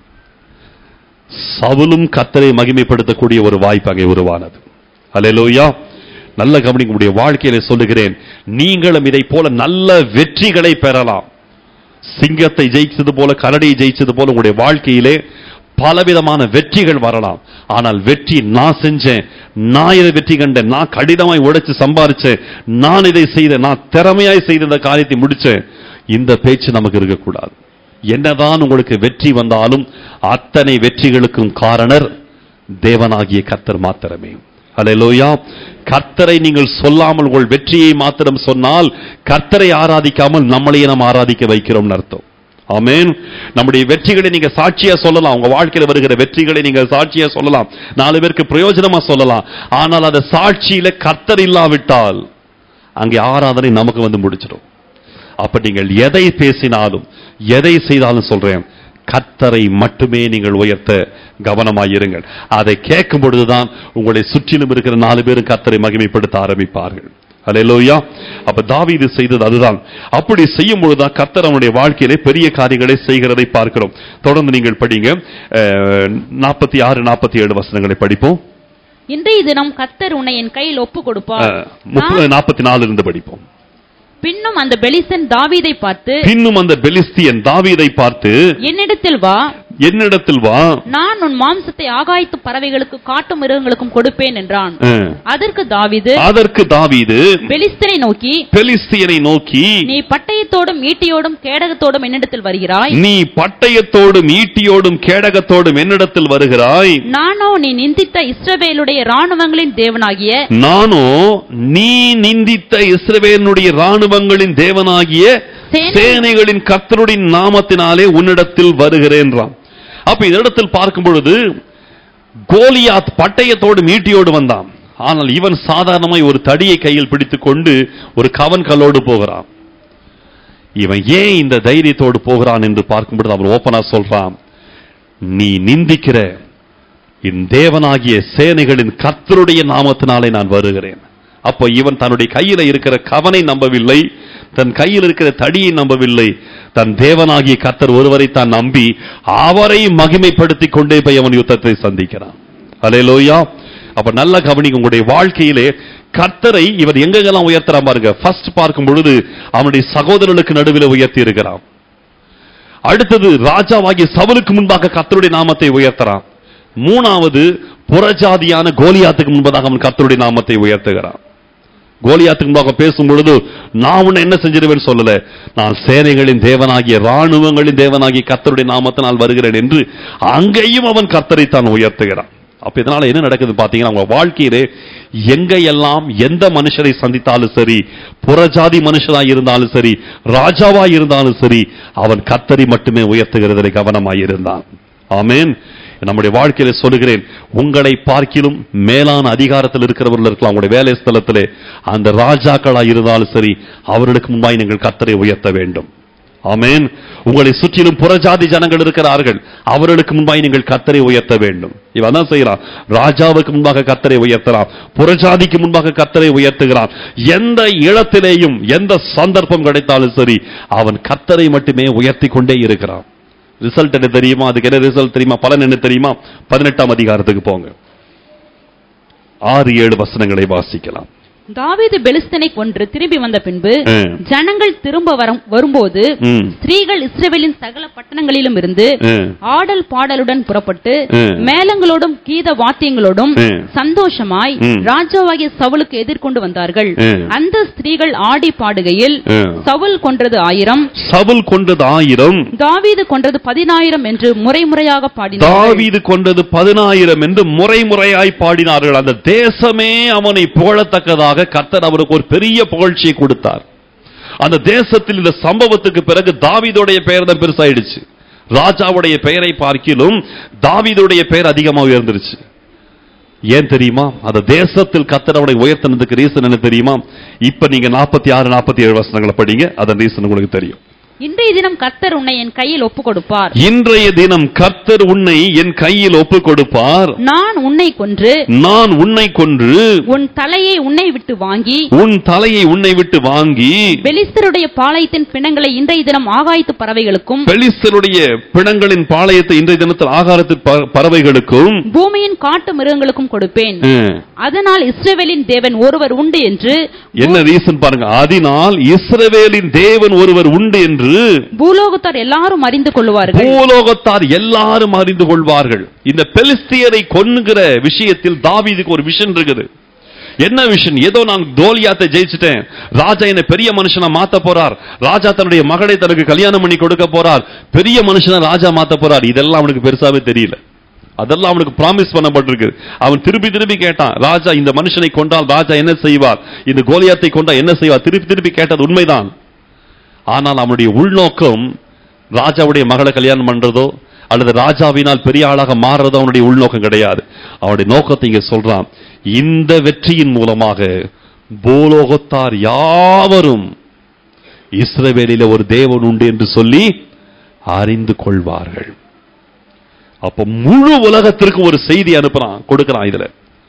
சவுலும் கர்த்தரை மகிமைப்படுத்தக்கூடிய ஒரு வாய்ப்பு அங்கே உருவானது. அல்லேலூயா. நல்ல கவனிக்க முடிய வாழ்க்கையில சொல்லுகிறேன், நீங்களும் இதை போல நல்ல வெற்றிகளை பெறலாம். சிங்கத்தை ஜெயிச்சது போல, கரடியை ஜெயிச்சது போல உங்களுடைய வாழ்க்கையிலே பலவிதமான வெற்றிகள் வரலாம். ஆனால் வெற்றி நான் செஞ்சேன், நான் இதை வெற்றி கண்டேன், நான் கடினமாய் உழைச்சு சம்பாரிச்சேன், நான் இதை செய்தேன், நான் திறமையாய் செய்த இந்த காரியத்தை முடிச்சேன், இந்த பேச்சு நமக்கு இருக்கக்கூடாது. என்னதான் உங்களுக்கு வெற்றி வந்தாலும் அத்தனை வெற்றிகளுக்கும் காரணர் தேவனாகிய கர்த்தர் மாத்திரமே. அல்லேலூயா. கர்த்தரை நீங்கள் சொல்லாமல் உங்கள் வெற்றியை மாத்திரம் சொன்னால் கர்த்தரை ஆராதிக்காமல் நம்மளையே நாம் ஆராதிக்க வைக்கிறோம் அர்த்தம். ஆமென். நம்முடைய வெற்றிகளை நீங்க சாட்சியா சொல்லலாம், உங்க வாழ்க்கையில் வருகிற வெற்றிகளை நீங்க சாட்சியா சொல்லலாம், நாலு பேருக்கு பிரயோஜனமா சொல்லலாம். ஆனால் அந்த சாட்சியில கர்த்தர் இல்லாவிட்டால் அங்கே ஆராதனை நமக்கு வந்து முடிச்சிடும். அப்ப நீங்கள் எதை பேசினாலும் எதை செய்தாலும் சொல்றேன், கர்த்தரை மட்டுமே நீங்கள் உயர்த்த கவனமாயிருங்கள். அதை கேட்கும் பொழுதுதான் உங்களை சுற்றிலும் இருக்கிற நாலு பேரும் கர்த்தரை மகிமைப்படுத்த ஆரம்பிப்பார்கள். அல்லேலூயா. அப்ப தாவீது செய்தது அதுதான். அப்படி செய்யும் பொழுதுதான் கர்த்தர் அவனுடைய வாழ்க்கையிலே பெரிய காரியங்களை செய்கிறதை பார்க்கிறோம். தொடர்ந்து நீங்கள் படிங்க. நாற்பத்தி ஆறு நாற்பத்தி ஏழு வசனங்களை படிப்போம். இன்றைய தினம் கர்த்தர் உன்னை என் கையில் ஒப்பு கொடுப்பார். நாற்பத்தி நாலு இருந்து படிப்போம். பின்னும் அந்த பெலிஸ்தன் தாவீதை பார்த்து பின்னும் அந்த பெலிஸ்தியன் தாவீதை பார்த்து என்னிடத்தில் வா, என்னிடத்தில் வா, நான் உன் மாம்சத்தை ஆகாயத்து பறவைகளுக்கு காட்டு மிருகங்களுக்கும் கொடுப்பேன் என்றான். அதற்கு தாவீது அதற்கு தாவீது பெலிஸ்தனை நோக்கி பெலிஸ்தியனை நோக்கி நீ பட்டயத்தோடும் ஈட்டியோடும் கேடகத்தோடும் என்னிடத்தில் வருகிறாய், நீ பட்டயத்தோடும் ஈட்டியோடும் கேடகத்தோடும் என்னிடத்தில் வருகிறாய், நானோ நீ நிந்தித்த இஸ்ரவேலுடைய ராணுவங்களின் தேவனாகிய நானோ நீ நிந்தித்த இஸ்ரவேலுடைய ராணுவங்களின் தேவனாகிய சேனைகளின் கர்த்தருடைய நாமத்தினாலே உன்னிடத்தில் வருகிறேன். அப்ப இந்த இடத்தில் பார்க்கும் பொழுது கோலியாத் பட்டயத்தோடு மீட்டியோடு வந்தான். ஆனால் இவன் சாதாரணமாய் ஒரு தடியை கையில் பிடித்துக் கொண்டு ஒரு கவன் கல்லோடு போகிறான். இவன் ஏன் இந்த தைரியத்தோடு போகிறான் என்று பார்க்கும் பொழுது அவன் ஓப்பனா சொல்றான், நீ நிந்திக்கிற என் தேவனாகிய சேனைகளின் கர்த்தருடைய நாமத்தினாலே நான் வருகிறேன். அப்போ இவன் தன்னுடைய கையில இருக்கிற கவனை நம்பவில்லை, தன் கையில் இருக்கிற தடியை நம்பவில்லை, தன் தேவனாகிய கர்த்தர் ஒருவரை தான் நம்பி அவரை மகிமைப்படுத்திக் கொண்டே போய் அவன் யுத்தத்தை சந்திக்கிறான். அல்லேலூயா. அப்ப நல்ல கவனிங்க, உங்களுடைய வாழ்க்கையிலே கர்த்தரை இவர் எங்கெல்லாம் உயர்த்துறான் பாருங்க. ஃபர்ஸ்ட் பார்க்கும் பொழுது அவனுடைய சகோதரர்களுக்கு நடுவில் உயர்த்தி இருக்கிறான். அடுத்தது ராஜாவாகிய சவுலுக்கு முன்பாக கர்த்தருடைய நாமத்தை உயர்த்துறான். மூணாவது புறஜாதியான கோலியாத்துக்கு முன்பதாக அவன் கர்த்தருடைய நாமத்தை உயர்த்துகிறான். கோலியாத்துக்கு முன்பாக பேசும் பொழுது நான் உன்னை என்ன செஞ்சிருவேன் சொல்லல, நான் சேனைகளின் தேவனாகிய ராணுவங்களின் தேவனாகிய கர்த்தருடைய நாமத்தினால் வருகிறேன் என்று அங்கேயும் அவன் கர்த்தரை தான் உயர்த்துகிறான். அப்ப இதனால என்ன நடக்குது பாத்தீங்கன்னா, உங்க வாழ்க்கையிலே எங்கெல்லாம் எந்த மனுஷரை சந்தித்தாலும் சரி, புறஜாதி மனுஷனாய் இருந்தாலும் சரி, ராஜாவாய் இருந்தாலும் சரி, அவன் கர்த்தரை மட்டுமே உயர்த்துகிறதிலே கவனமாய் இருந்தான். ஆமென். நம்முடைய வாழ்க்கையில சொல்லுகிறேன், உங்களை பார்க்கிலும் மேலான அதிகாரத்தில் இருக்கிறவர்கள் இருக்கலாம் உங்களுடைய வேலை ஸ்தலத்திலே, அந்த ராஜாக்களாய் இருந்தாலும் சரி, அவர்களுக்கு முன்பாய் நீங்கள் கர்த்தரை உயர்த்த வேண்டும். ஆமென். உங்களை சுற்றிலும் புறஜாதி ஜனங்கள் இருக்கிறார்கள், அவர்களுக்கு முன்பாய் நீங்கள் கர்த்தரை உயர்த்த வேண்டும். இவன் தான் செய்யறான். ராஜாவுக்கு முன்பாக கர்த்தரை உயர்த்தலாம், புறஜாதிக்கு முன்பாக கர்த்தரை உயர்த்துகிறான். எந்த இடத்திலேயும் எந்த சந்தர்ப்பம் கிடைத்தாலும் சரி, அவன் கர்த்தரை மட்டுமே உயர்த்தி கொண்டே இருக்கிறான். ரிசல்ட் என்ன தெரியுமா? அதுக்கு என்ன ரிசல்ட் தெரியுமா? பலன் என்ன தெரியுமா? பதினெட்டாம் அதிகாரத்துக்கு போங்க, ஆறு ஏழு வசனங்களை வாசிக்கலாம். தாவீது பெலிஸ்தனை கொன்று திரும்பி வந்த பின்பு ஜனங்கள் திரும்ப வரும்போது ஸ்திரீகள் இஸ்ரவேலின் சகல பட்டணங்களிலும் இருந்து ஆடல் பாடலுடன் புறப்பட்டு மேளங்களோடும் கீத வாத்தியங்களோடும் சந்தோஷமாய் ராஜாவாகிய சவுலுக்கு எதிர்கொண்டு வந்தார்கள். அந்த ஸ்திரீகள் ஆடி பாடுகையில் சவுல் கொன்றது ஆயிரம், சவுல் கொன்றது ஆயிரம், தாவீது கொன்றது பதினாயிரம் என்று முறை முறையாக பாடினார்கள். தாவீது கொன்றது பதினாயிரம் என்று முறை முறையாய் பாடினார்கள். அந்த தேசமே அவனை புகழத்தக்கதாக கர்த்தர் அவருக்கு ஒரு பெரிய புகழ்ச்சியை கொடுத்தார். அந்த தேசத்தில் இந்த சம்பவத்துக்கு பிறகு தாவீதுடைய பெயர் தான் பெருசாயிடுச்சு. ராஜாவுடைய பெயரை பார்க்கிலும் தாவீதுடைய பெயர் அதிகமாக உயர்ந்துருச்சு. ஏன் தெரியுமா? அந்த தேசத்தில் கர்த்தர் அவனை உயர்த்தினதுக்கு ரீசன் என்ன தெரியுமா? இப்ப நீங்க நாற்பத்தி ஆறு நாற்பத்தி ஏழு வசனங்களை படிங்க, அதன் ரீசன் உங்களுக்கு தெரியும். இன்றைய தினம் கர்த்தர் உன்னை என் கையில் ஒப்பு கொடுப்பார். இன்றைய தினம் கர்த்தர் உன்னை என் கையில் ஒப்பு கொடுப்பார். நான் உன்னை கொன்று நான் உன்னை கொன்று உன் தலையை உன்னை விட்டு வாங்கி உன் தலையை உன்னை விட்டு வாங்கி பெலிஸ்தருடைய பாளையத்தின் பிணங்களை இன்றைய தினம் ஆகாயத்து பறவைகளுக்கும் பெலிஸ்தருடைய பிணங்களின் பாளையத்தை இன்றைய தினத்தில் ஆகாரத்து பறவைகளுக்கும் பூமியின் காட்டு மிருகங்களுக்கும் கொடுப்பேன். அதனால் இஸ்ரவேலின் தேவன் ஒருவர் உண்டு என்று. என்ன ரீசன் பாருங்க. அதனால் இஸ்ரவேலின் தேவன் ஒருவர் உண்டு என்று பூலோகத்தார் எல்லாரும் அறிந்து கொள்வார்கள். பூலோகத்தார் எல்லாரும் அறிந்து கொள்வார்கள். இந்த பெலிஸ்தியரை கொன்னுகிற விஷயத்தில் தாவீதுக்கு ஒரு விஷன் இருக்குது. என்ன விஷன்? ஏதோ நான் கோலியாத்தை ஜெயிச்சிட்டேன், ராஜா என்ன பெரிய மனுஷனா மாத்த போறார், ராஜா தன்னுடைய மகளை தனக்கு கல்யாணம் பண்ணி கொடுக்க போறார், பெரிய மனுஷனா ராஜா மாத்த போறார். இதெல்லாம் அவனுக்கு பெருசாவே தெரியல. அதெல்லாம் அவனுக்கு பிராமிஸ் பண்ணப்பட்டிருக்கு. அவன் திருப்பி திருப்பி கேட்டான், ராஜா இந்த மனுஷனை கொண்டால் ராஜா என்ன செய்வார், இந்த கோலியாத்தை கொண்டால் என்ன செய்வார், திருப்பி திருப்பி கேட்டது உண்மைதான். ஆனால் அவனுடைய உள்நோக்கம் ராஜாவுடைய மகளை கல்யாணம் பண்றதோ அல்லது ராஜாவினால் பெரிய ஆளாக மாறுறதோ அவனுடைய உள்நோக்கம் கிடையாது. அவனுடைய நோக்கத்தை இங்க சொல்றான். இந்த வெற்றியின் மூலமாக பூலோகத்தார் யாவரும் இஸ்ரவேலிலே ஒரு தேவன் உண்டு என்று சொல்லி அறிந்து கொள்வார்கள். அப்ப முழு உலகத்திற்கு ஒரு செய்தி அனுப்புறான், கொடுக்கிறான். இதுல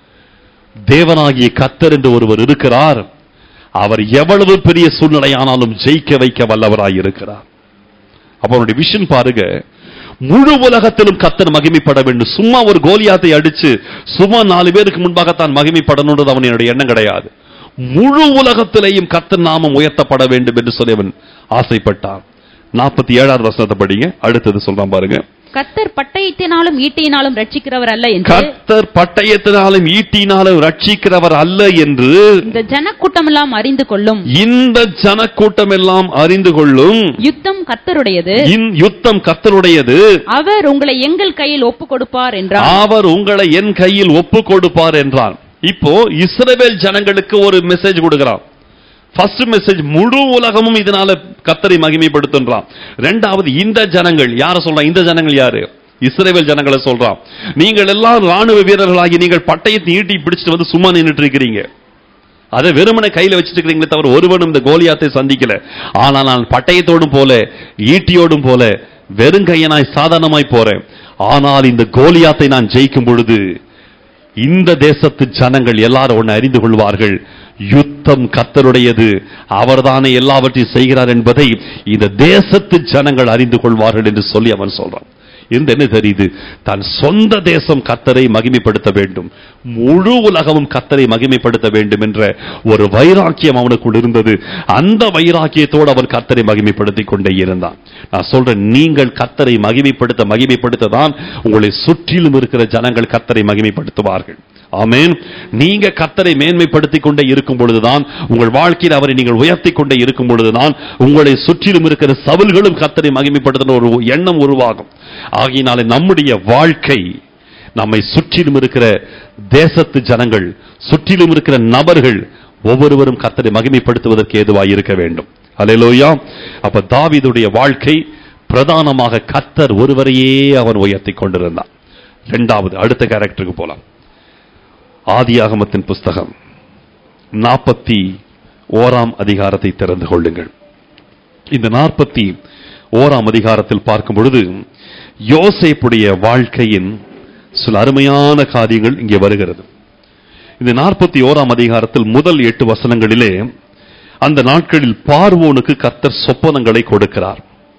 தேவனாகிய கர்த்தர் என்று ஒருவர் இருக்கிறார். அவர் எவ்வளவு பெரிய சூழ்நிலையானாலும் ஜெயிக்க வைக்க வல்லவராய் இருக்கிறார். அப்ப அவருடைய விஷன் பாருங்க, முழு உலகத்திலும் கர்த்தர் மகிமைப்பட வேண்டும். சும்மா ஒரு கோலியாத்தை அடிச்சு சும்மா நாலு பேருக்கு முன்பாக தான் மகிமைப்படணுன்றது அவனுடைய எண்ணம் கிடையாது. முழு உலகத்திலேயும் கர்த்தர் நாமம் உயர்த்தப்பட வேண்டும் என்று சொல்லி அவன் ஆசைப்பட்டான். நாற்பத்தி ஏழாவது வசனத்தை படிங்க. அடுத்தது சொல்றான் பாருங்க. கர்த்தர் பட்டயத்தினாலும் ஈட்டியினாலும் ரட்சிக்கிறவர் அல்ல என்று. கர்த்தர் பட்டயத்தினாலும் ஈட்டினாலும் ரட்சிக்கிறவர் அல்ல என்று இந்த ஜனக்கூட்டம் எல்லாம் அறிந்து கொள்ளும். இந்த ஜனக்கூட்டம் எல்லாம் அறிந்து கொள்ளும். யுத்தம் கர்த்தருடையது. யுத்தம் கர்த்தருடையது. அவர் உங்களை எங்கள் கையில் ஒப்பு கொடுப்பார் என்றார். அவர் உங்களை என் கையில் ஒப்பு கொடுப்பார் என்றார். இப்போ இஸ்ரவேல் ஜனங்களுக்கு ஒரு மெசேஜ் கொடுக்கிறான். ஃபர்ஸ்ட் மெசேஜ், முழு உலகமும் இதனால கர்த்தரை மகிமைப்படுத்துன்றான். இரண்டாவது, இந்த ஜனங்கள் யார சொல்றான்? இந்த ஜனங்கள் யாரு? இஸ்ரவேல் ஜனங்களை சொல்றான். நீங்கள் எல்லாம் ராணுவ வீரர்களாகி நீங்கள் பட்டயத்தை ஈட்டி பிடிச்சிட்டு வந்து சும்மா நின்றுட்டு இருக்கிறீங்க. அதை வெறுமனை கையில வச்சிட்டு இருக்கிறீங்களே தவிர ஒருவனும் இந்த கோலியாத்தை சந்திக்கல. ஆனால் நான் பட்டயத்தோடும் போல ஈட்டியோடும் போல வெறுங்கையனாய் சாதாரணமாய் போறேன். ஆனால் இந்த கோலியாத்தை நான் ஜெயிக்கும் பொழுது இந்த தேசத்து ஜனங்கள் எல்லாரும் ஒன்னு அறிந்து கொள்வார்கள். யுத்தம் கர்த்தருடையது, அவர்தானே எல்லாவற்றையும் செய்கிறார் என்பதை இந்த தேசத்து ஜனங்கள் அறிந்து கொள்வார்கள் என்று சொல்லி அவன் சொல்றான். இந்த என்ன தெரியுது? தன் சொந்த தேசம் கர்த்தரை மகிமைப்படுத்த வேண்டும், முழு உலகமும் கர்த்தரை மகிமைப்படுத்த வேண்டும் என்ற ஒரு வைராக்கியம் அவனுக்குள் இருந்தது. அந்த வைராக்கியத்தோடு அவன் கர்த்தரை மகிமைப்படுத்திக் கொண்டே இருந்தான். நான் சொல்றேன், நீங்கள் கர்த்தரை மகிமைப்படுத்த மகிமைப்படுத்த தான் உங்களை சுற்றிலும் இருக்கிற ஜனங்கள் கர்த்தரை மகிமைப்படுத்துவார்கள். ஆமென். நீங்க கர்த்தரை மேன்மைப்படுத்திக் கொண்டே இருக்கும் பொழுதுதான், உங்கள் வாழ்க்கையில் அவரை நீங்கள் உயர்த்தி கொண்டே இருக்கும் பொழுதுதான் உங்களை சுற்றிலும் இருக்கிற சவுல்களும் கர்த்தரை மகிமைப்படுத்தின ஒரு எண்ணம் உருவாகும். ஆகையினாலே நம்முடைய வாழ்க்கை, நம்மை சுற்றிலும் இருக்கிற தேசத்து ஜனங்கள், சுற்றிலும் இருக்கிற நபர்கள் ஒவ்வொருவரும் கர்த்தரை மகிமைப்படுத்துவதற்கு ஏதுவாய் இருக்க வேண்டும். அல்லேலூயா. அப்ப தாவீதுடைய வாழ்க்கை பிரதானமாக கர்த்தர் ஒருவரையே அவன் உயர்த்தி கொண்டிருந்தான். இரண்டாவது, அடுத்த கேரக்டருக்கு போலாம். ஆதியாகமத்தின் புஸ்தகம் நாற்பத்தி ஓராம் அதிகாரத்தை திறந்து கொள்ளுங்கள். இந்த நாற்பத்தி ஓராம் அதிகாரத்தில் பார்க்கும் பொழுது யோசேப்புடைய வாழ்க்கையின் சில அருமையான காரியங்கள் இங்கே வருகிறது. இந்த நாற்பத்தி ஓராம் அதிகாரத்தில் முதல் எட்டு வசனங்களிலே அந்த நாட்களில் பார்வோனுக்கு கர்த்தர் சொப்பனங்களை கொடுக்கிறார்.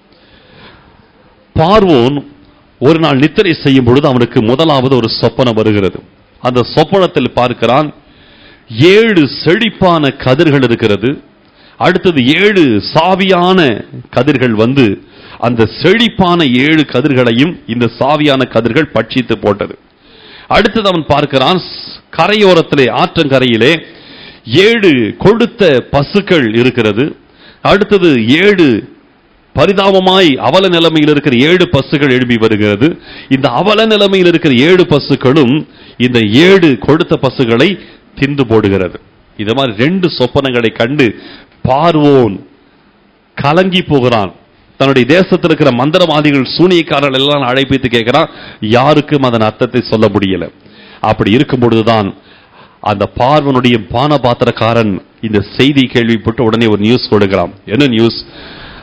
பார்வோன் ஒரு நாள் நித்திரை செய்யும் பொழுது அவனுக்கு முதலாவது ஒரு சொப்பனம் வருகிறது. அந்த சொப்பனத்தில் பார்க்கிறான், ஏழு செழிப்பான கதிர்கள் இருக்கிறது. அடுத்தது ஏழு சாவியான கதிர்கள் வந்து அந்த செழிப்பான ஏழு கதிர்களையும் இந்த சாவியான கதிர்கள் பட்சித்து போட்டது. அடுத்தது அவன் பார்க்கிறான், கரையோரத்திலே ஆற்றங்கரையிலே ஏழு கொழுத்த பசுக்கள் இருக்கிறது. அடுத்தது ஏழு பரிதாபமாய் அவல நிலைமையில் இருக்கிற ஏழு பசுகள் எழுப்பி வருகிறது. இந்த அவல நிலைமையில் இருக்கிற ஏழு பசுக்களும் இந்த ஏழு கொழுத்த பசுகளை தின்று போடுகிறது. இது மாதிரி ரெண்டு சொப்பனங்களை கண்டு பார்வோன் கலங்கி போகிறான். தன்னுடைய தேசத்தில் இருக்கிற மந்திரவாதிகள், சூனியக்காரர்கள் எல்லாம் அழைப்பித்து கேட்கிறான். யாருக்கும் அதன் அர்த்தத்தை சொல்ல முடியல. அப்படி இருக்கும் பொழுதுதான் அந்த பார்வனுடைய பானபாத்திரக்காரன் இந்த செய்தி கேள்விப்பட்டு உடனே ஒரு நியூஸ் கொடுக்கிறான். என்ன நியூஸ்?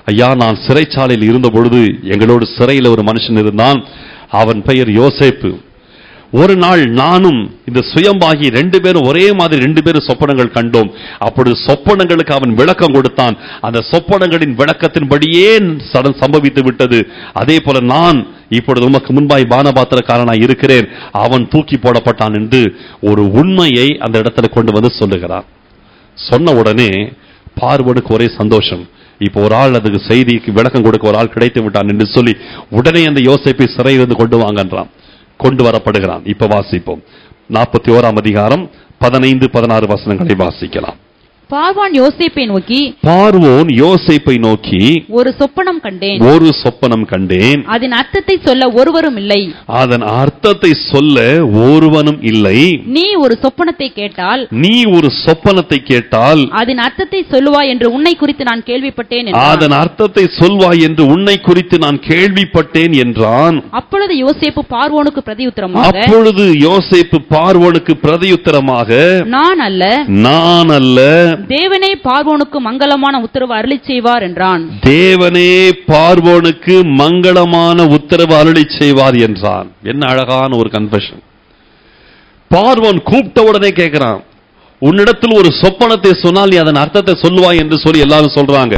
ஐயா, நான் சிறைச்சாலையில் இருந்த பொழுது எங்களோடு சிறையில் ஒரு மனுஷன் இருந்தான். அவன் பெயர் யோசேப்பு. ஒரு நாள் நானும் இந்த சுயம்பாகி ரெண்டு பேரும் ஒரே மாதிரி ரெண்டு பேரும் சொப்பனங்கள் கண்டோம். அப்பொழுது சொப்பனங்களுக்கு அவன் விளக்கம் கொடுத்தான். அந்த சொப்பனங்களின் விளக்கத்தின்படியே சம்பவித்து விட்டது. அதே போல நான் இப்பொழுது உமக்கு முன்பாய் பானபாத்திரக்காரனாய் இருக்கிறேன், அவன் தூக்கி போடப்பட்டான் என்று ஒரு உண்மையை அந்த இடத்துல கொண்டு வந்து சொல்லுகிறான். சொன்ன உடனே பார்வோனுக்கு ஒரே சந்தோஷம். இப்போ ஒரு ஆள் அதுக்கு செய்திக்கு விளக்கம் கொடுக்க ஒரு ஆள் கிடைத்து விட்டான் என்று சொல்லி உடனே அந்த யோசேப்பை சிறையிலிருந்து கொண்டு வாங்கன்றான். கொண்டு வரப்படுகிறான். இப்ப வாசிப்போம். நாற்பத்தி ஓராம் அதிகாரம் பதினைந்து பதினாறு வசனங்களை வாசிக்கலாம். பார்வோன் யோசேப்பை நோக்கி பார்வோன் யோசேப்பை நோக்கி ஒரு சொப்பனம் கண்டேன் ஒரு சொப்பனம் கண்டேன் அதன் அர்த்தத்தை சொல்ல ஒருவரும் இல்லை அதன் அர்த்தத்தை சொல்ல ஒருவனும் இல்லை. நீ ஒரு சொப்பனத்தை கேட்டால் நீ ஒரு சொப்பனத்தை கேட்டால் அதன் அர்த்தத்தை சொல்லுவாய் என்று உன்னை குறித்து நான் கேள்விப்பட்டேன் அதன் அர்த்தத்தை சொல்வாய் என்று உன்னை குறித்து நான் கேள்விப்பட்டேன் என்றான். அப்பொழுது யோசேப்பு பார்வோனுக்கு பிரதியுத்தரமாக அப்பொழுது யோசேப்பு பார்வோனுக்கு பிரதியுத்தரமாக நான் அல்ல நான் அல்ல தேவனே பார்வோனுக்கு மங்களமான உத்தரவு அருளி செய்வார் என்றான். தேவனே பார்வோனுக்கு மங்களமான உத்தரவு அருளி செய்வார் என்றான். என்ன அழகான ஒரு கன்ஃபெஷன். பார்வோன் கூப்பிட்ட உடனே கேட்கிறான், உன்னிடத்தில் ஒரு சொப்பனத்தை சொன்னால் நீ அதன் அர்த்தத்தை சொல்லுவாய் என்று சொல்லி எல்லாரும் சொல்றாங்க.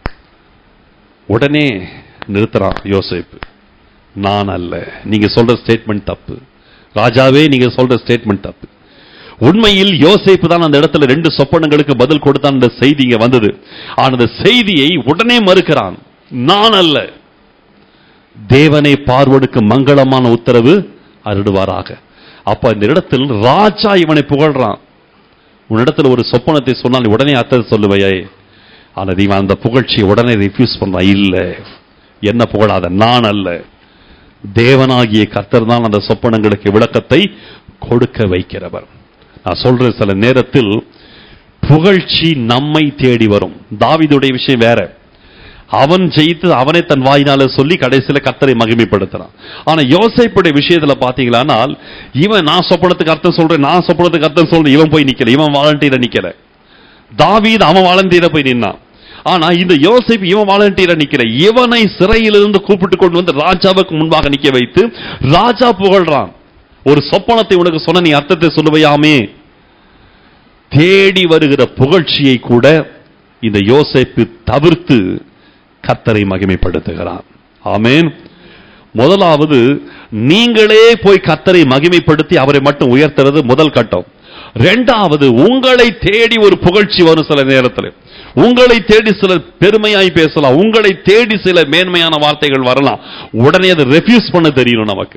உடனே நிறுத்துறான் யோசேப்பு. நான் அல்ல, நீங்க சொல்ற ஸ்டேட்மெண்ட் தப்பு. ராஜாவே, நீங்க சொல்ற ஸ்டேட்மெண்ட் தப்பு. உண்மையில் யோசேப்பு தான் அந்த இடத்துல ரெண்டு சொப்பனங்களுக்கு பதில் கொடுத்தான். அந்த செய்தி இங்க வந்தது. ஆனால் அந்த செய்தியை உடனே மறுக்கிறான். நான் அல்ல, தேவனே பார்வோனுக்கு மங்களமான உத்தரவு அருடுவாராக. அப்ப இந்த இடத்தில் ராஜா இவனை புகழ்றான். உன்னிடத்துல ஒரு சொப்பனத்தை சொன்னால் உடனே அர்த்தத்தை சொல்லுவையே. ஆனால் இவன் அந்த புகழ்ச்சியை உடனே ரிஃப்யூஸ் பண்றான். இல்ல, என்ன புகழாத, நான் அல்ல, தேவனாகிய கர்த்தர் தான் அந்த சொப்பனங்களுக்கு விளக்கத்தை கொடுக்க வைக்கிறவர். நான் சொல்றேன், சில நேரத்தில் புகழ்ச்சி நம்மை தேடி வரும். தாவீதுடைய விஷயம் வேற. அவன் ஜெயித்து அவனை தன் வாயினால சொல்லி கடைசியில கர்த்தரை மகிமைப்படுத்துறான். ஆனா யோசேப்புடைய விஷயத்துல பாத்தீங்களானால், இவன் நான் சொப்பனத்துக்கு அர்த்தம் சொல்றேன், நான் சொப்பனத்துக்கு அர்த்தம் சொல்றேன், இவன் போய் நிக்கல, இவன் வாலண்டியரா நிக்கல. தாவீது அவன் வாலண்டியரா போய் நின்னான். ஆனா இந்த யோசேப்பு இவன் வாலண்டியரா நிக்கல. இவனை சிறையிலிருந்து கூப்பிட்டு கொண்டு வந்து ராஜாவுக்கு முன்பாக நிக்க வைத்து ராஜா புகழ்றான். ஒரு சொப்பனத்தை உனக்கு சொன்ன, நீ அர்த்தத்தை சொல்லுவையாமே. தேடி வருகிற புகழ்ச்சியை கூட இந்த யோசேப்பு தவிர்த்து கர்த்தரை மகிமைப்படுத்துகிறான். ஆமென். முதலாவது, நீங்களே போய் கர்த்தரை மகிமைப்படுத்தி அவரை மட்டும் உயர்த்துறது முதல் கட்டம். இரண்டாவது, உங்களை தேடி ஒரு புகழ்ச்சி வரும். சில நேரத்தில் உங்களை தேடி சிலர் பெருமையாய் பேசலாம், உங்களை தேடி சில மேன்மையான வார்த்தைகள் வரலாம். உடனே அதை ரெஃப்யூஸ் பண்ண தெரியணும். நமக்கு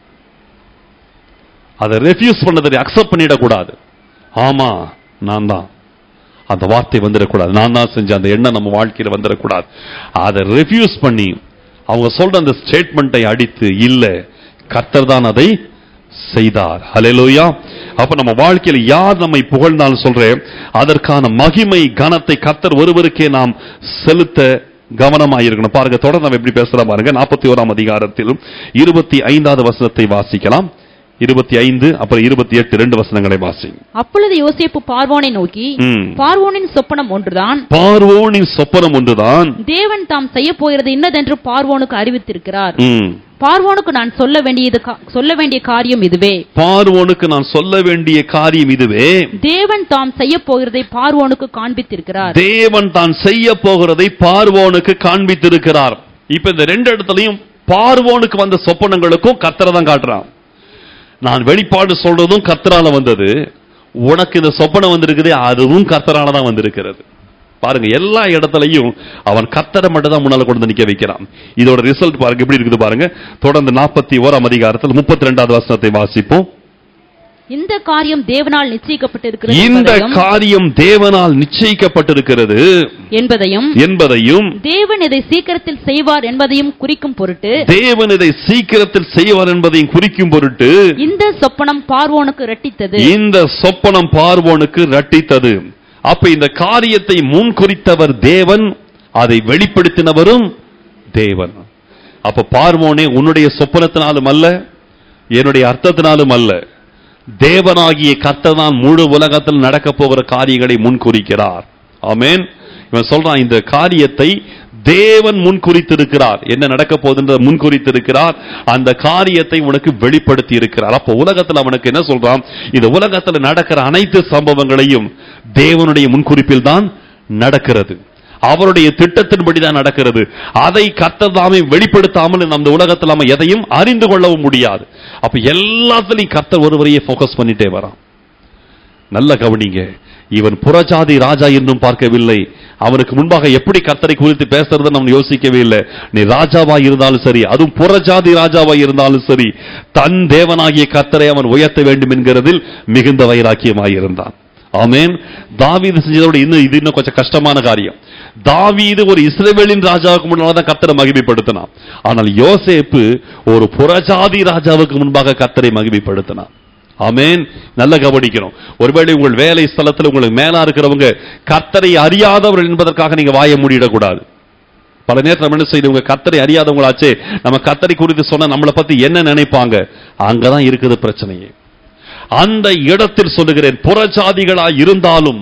அதை ரெஃப்யூஸ் பண்ண தெரியும், அக்செப்ட் பண்ணிடக்கூடாது. ஆமா, நான் தான், அந்த வார்த்தை வந்துடக்கூடாது, நான் தான் செஞ்ச அந்த எண்ணம் நம்ம வாழ்க்கையில் வந்துடக்கூடாது. அதை ரெஃப்யூஸ் பண்ணி அவங்க சொல்ற அந்த ஸ்டேட்மெண்ட்டை அடித்து, இல்ல கர்த்தர் தான் அதை செய்தார். ஹல்லேலூயா. அப்ப நம்ம வாழ்க்கையில் யார் நம்மை புகழ்ந்தாலும் சொல்றேன், அதற்கான மகிமை கனத்தை கர்த்தர் ஒருவருக்கே நாம் செலுத்த கவனமாயிருக்கணும். பாருங்க, தொடர்ந்து நம்ம எப்படி பேசுறோம் பாருங்க. நாற்பத்தி ஓராம் அதிகாரத்தில் இருபத்தி ஐந்தாவது வசனத்தை வாசிக்கலாம். இருபத்தி ஐந்து அப்புறம் இருபத்தி எட்டு ரெண்டு வசனங்களை வாசி. அப்பொழுது யோசேப்பு பார்வோனை நோக்கி, பார்வோனின் சொப்பனம் ஒன்றுதான், பார்வோனின் சொப்பனம் ஒன்றுதான், தேவன் தாம் செய்ய போகிறது இன்னதென்று பார்வோனுக்கு அறிவித்திருக்கிறார். பார்வோனுக்கு நான் சொல்ல வேண்டியது சொல்ல வேண்டிய காரியம் இதுவே. பார்வோனுக்கு நான் சொல்ல வேண்டிய காரியம் இதுவே. தேவன் தாம் செய்ய போகிறதை பார்வோனுக்கு காண்பித்திருக்கிறார். தேவன் தான் செய்ய போகிறதை பார்வோனுக்கு காண்பித்திருக்கிறார். இப்ப இந்த ரெண்டு இடத்துலயும் பார்வோனுக்கு வந்த சொப்பனங்களுக்கும் கர்த்தரை தான் காட்டுறான். நான் வெளிப்பாடு சொல்றதும் கர்த்தரால வந்தது, உனக்கு இந்த சொப்பனம் வந்திருக்குது, அதுவும் கர்த்தரால தான் வந்திருக்கிறது. பாருங்க, எல்லா இடத்துலையும் அவன் கர்த்தரை மட்டும் தான் முன்னால கொண்டு நிக்க வைக்கிறான். இதோட ரிசல்ட் பாருங்க எப்படி இருக்குது பாருங்க. தொடர்ந்து நாற்பத்தி ஓராம் அதிகாரத்தில் முப்பத்தி ரெண்டாவது வசனத்தை வாசிப்போம். இந்த காரியம் தேவனால் நிச்சயிக்கப்பட்டிருக்கிறது இந்த காரியம் தேவனால் நிச்சயிக்கப்பட்டிருக்கிறது என்பதையும் என்பதையும் தேவன் இதை சீக்கிரத்தில் செய்வார் என்பதையும் குறிக்கும் பொருட்டு தேவன் இதை சீக்கிரத்தில் செய்வார் என்பதையும் குறிக்கும் பொருட்டு இந்த சொப்பனம் பார்வோனுக்கு இரட்டித்தது. இந்த சொப்பனம் பார்வோனுக்கு இரட்டித்தது. அப்ப இந்த காரியத்தை முன் குறித்தவர் தேவன், அதை வெளிப்படுத்தினவரும் தேவன். அப்ப பார்வோனே, உன்னுடைய சொப்பனத்தினாலும் அல்ல, என்னுடைய அர்த்தத்தினாலும் அல்ல, தேவனாகிய கர்த்தர் தான் முழு உலகத்தில் நடக்க போகிற காரியங்களை முன்குறிக்கிறார். ஆமென். இவன் சொல்றான், இந்த காரியத்தை தேவன் முன்குறித்திருக்கிறார். என்ன நடக்க போகுதுன்ற முன்குறித்திருக்கிறார். அந்த காரியத்தை உனக்கு வெளிப்படுத்தி இருக்கிறார். அப்போ உலகத்தில் அவனுக்கு என்ன சொல்றான்? இந்த உலகத்தில் நடக்கிற அனைத்து சம்பவங்களையும் தேவனுடைய முன்குறிப்பில் தான் நடக்கிறது, அவருடைய திட்டத்தின்படி தான் நடக்கிறது. அதை கர்த்தர் தாமே வெளிப்படுத்தாமல் இந்த உலகத்தில் நம்ம எதையும் அறிந்து கொள்ளவும் முடியாது. அப்ப எல்லாத்திலையும் கர்த்தர் ஒருவரையே போக்கஸ் பண்ணிட்டே வரான். நல்ல கவனிங்க, இவன் புறஜாதி ராஜா என்றும் பார்க்கவில்லை. அவனுக்கு முன்பாக எப்படி கர்த்தரை குறித்து பேசுறது நம்ம யோசிக்கவே இல்லை. நீ ராஜாவா இருந்தாலும் சரி, அதுவும் புறஜாதி ராஜாவா இருந்தாலும் சரி, தன் தேவனாகிய கர்த்தரை அவன் உயர்த்த வேண்டும் என்கிறதில் மிகுந்த வைராக்கியமாய் இருந்தான். ஆமென். தாவீது செஞ்சதோட இன்னும் இது இன்னும் கொஞ்சம் கஷ்டமான காரியம். தாவீது ஒரு இஸ்ரவேலின் ராஜாவுக்கு முன்பாக தான் கர்த்தரை மகிமைப்படுத்தினான். ஆனால் யோசேப்பு ஒரு புறஜாதி ராஜாவுக்கு முன்பாக கர்த்தரை மகிமைப்படுத்தினான். ஆமென். நல்ல கவனிக்கணும். ஒருவேளை உங்கள் வேலை ஸ்தலத்தில் உங்களுக்கு மேலா இருக்கிறவங்க கர்த்தரை அறியாதவர்கள் என்பதற்காக நீங்க வாயை மூடிடக்கூடாது. பல நேரத்தில் நம்ம என்ன செய்யணும்? உங்க கர்த்தரை அறியாதவங்களாச்சே, நம்ம கர்த்தரை குறித்து சொன்ன நம்மளை பத்தி என்ன நினைப்பாங்க? அங்கதான் இருக்குது பிரச்சனையே. அந்த இடத்தில் சொல்லுகிறேன், புறஜாதிகளா இருந்தாலும்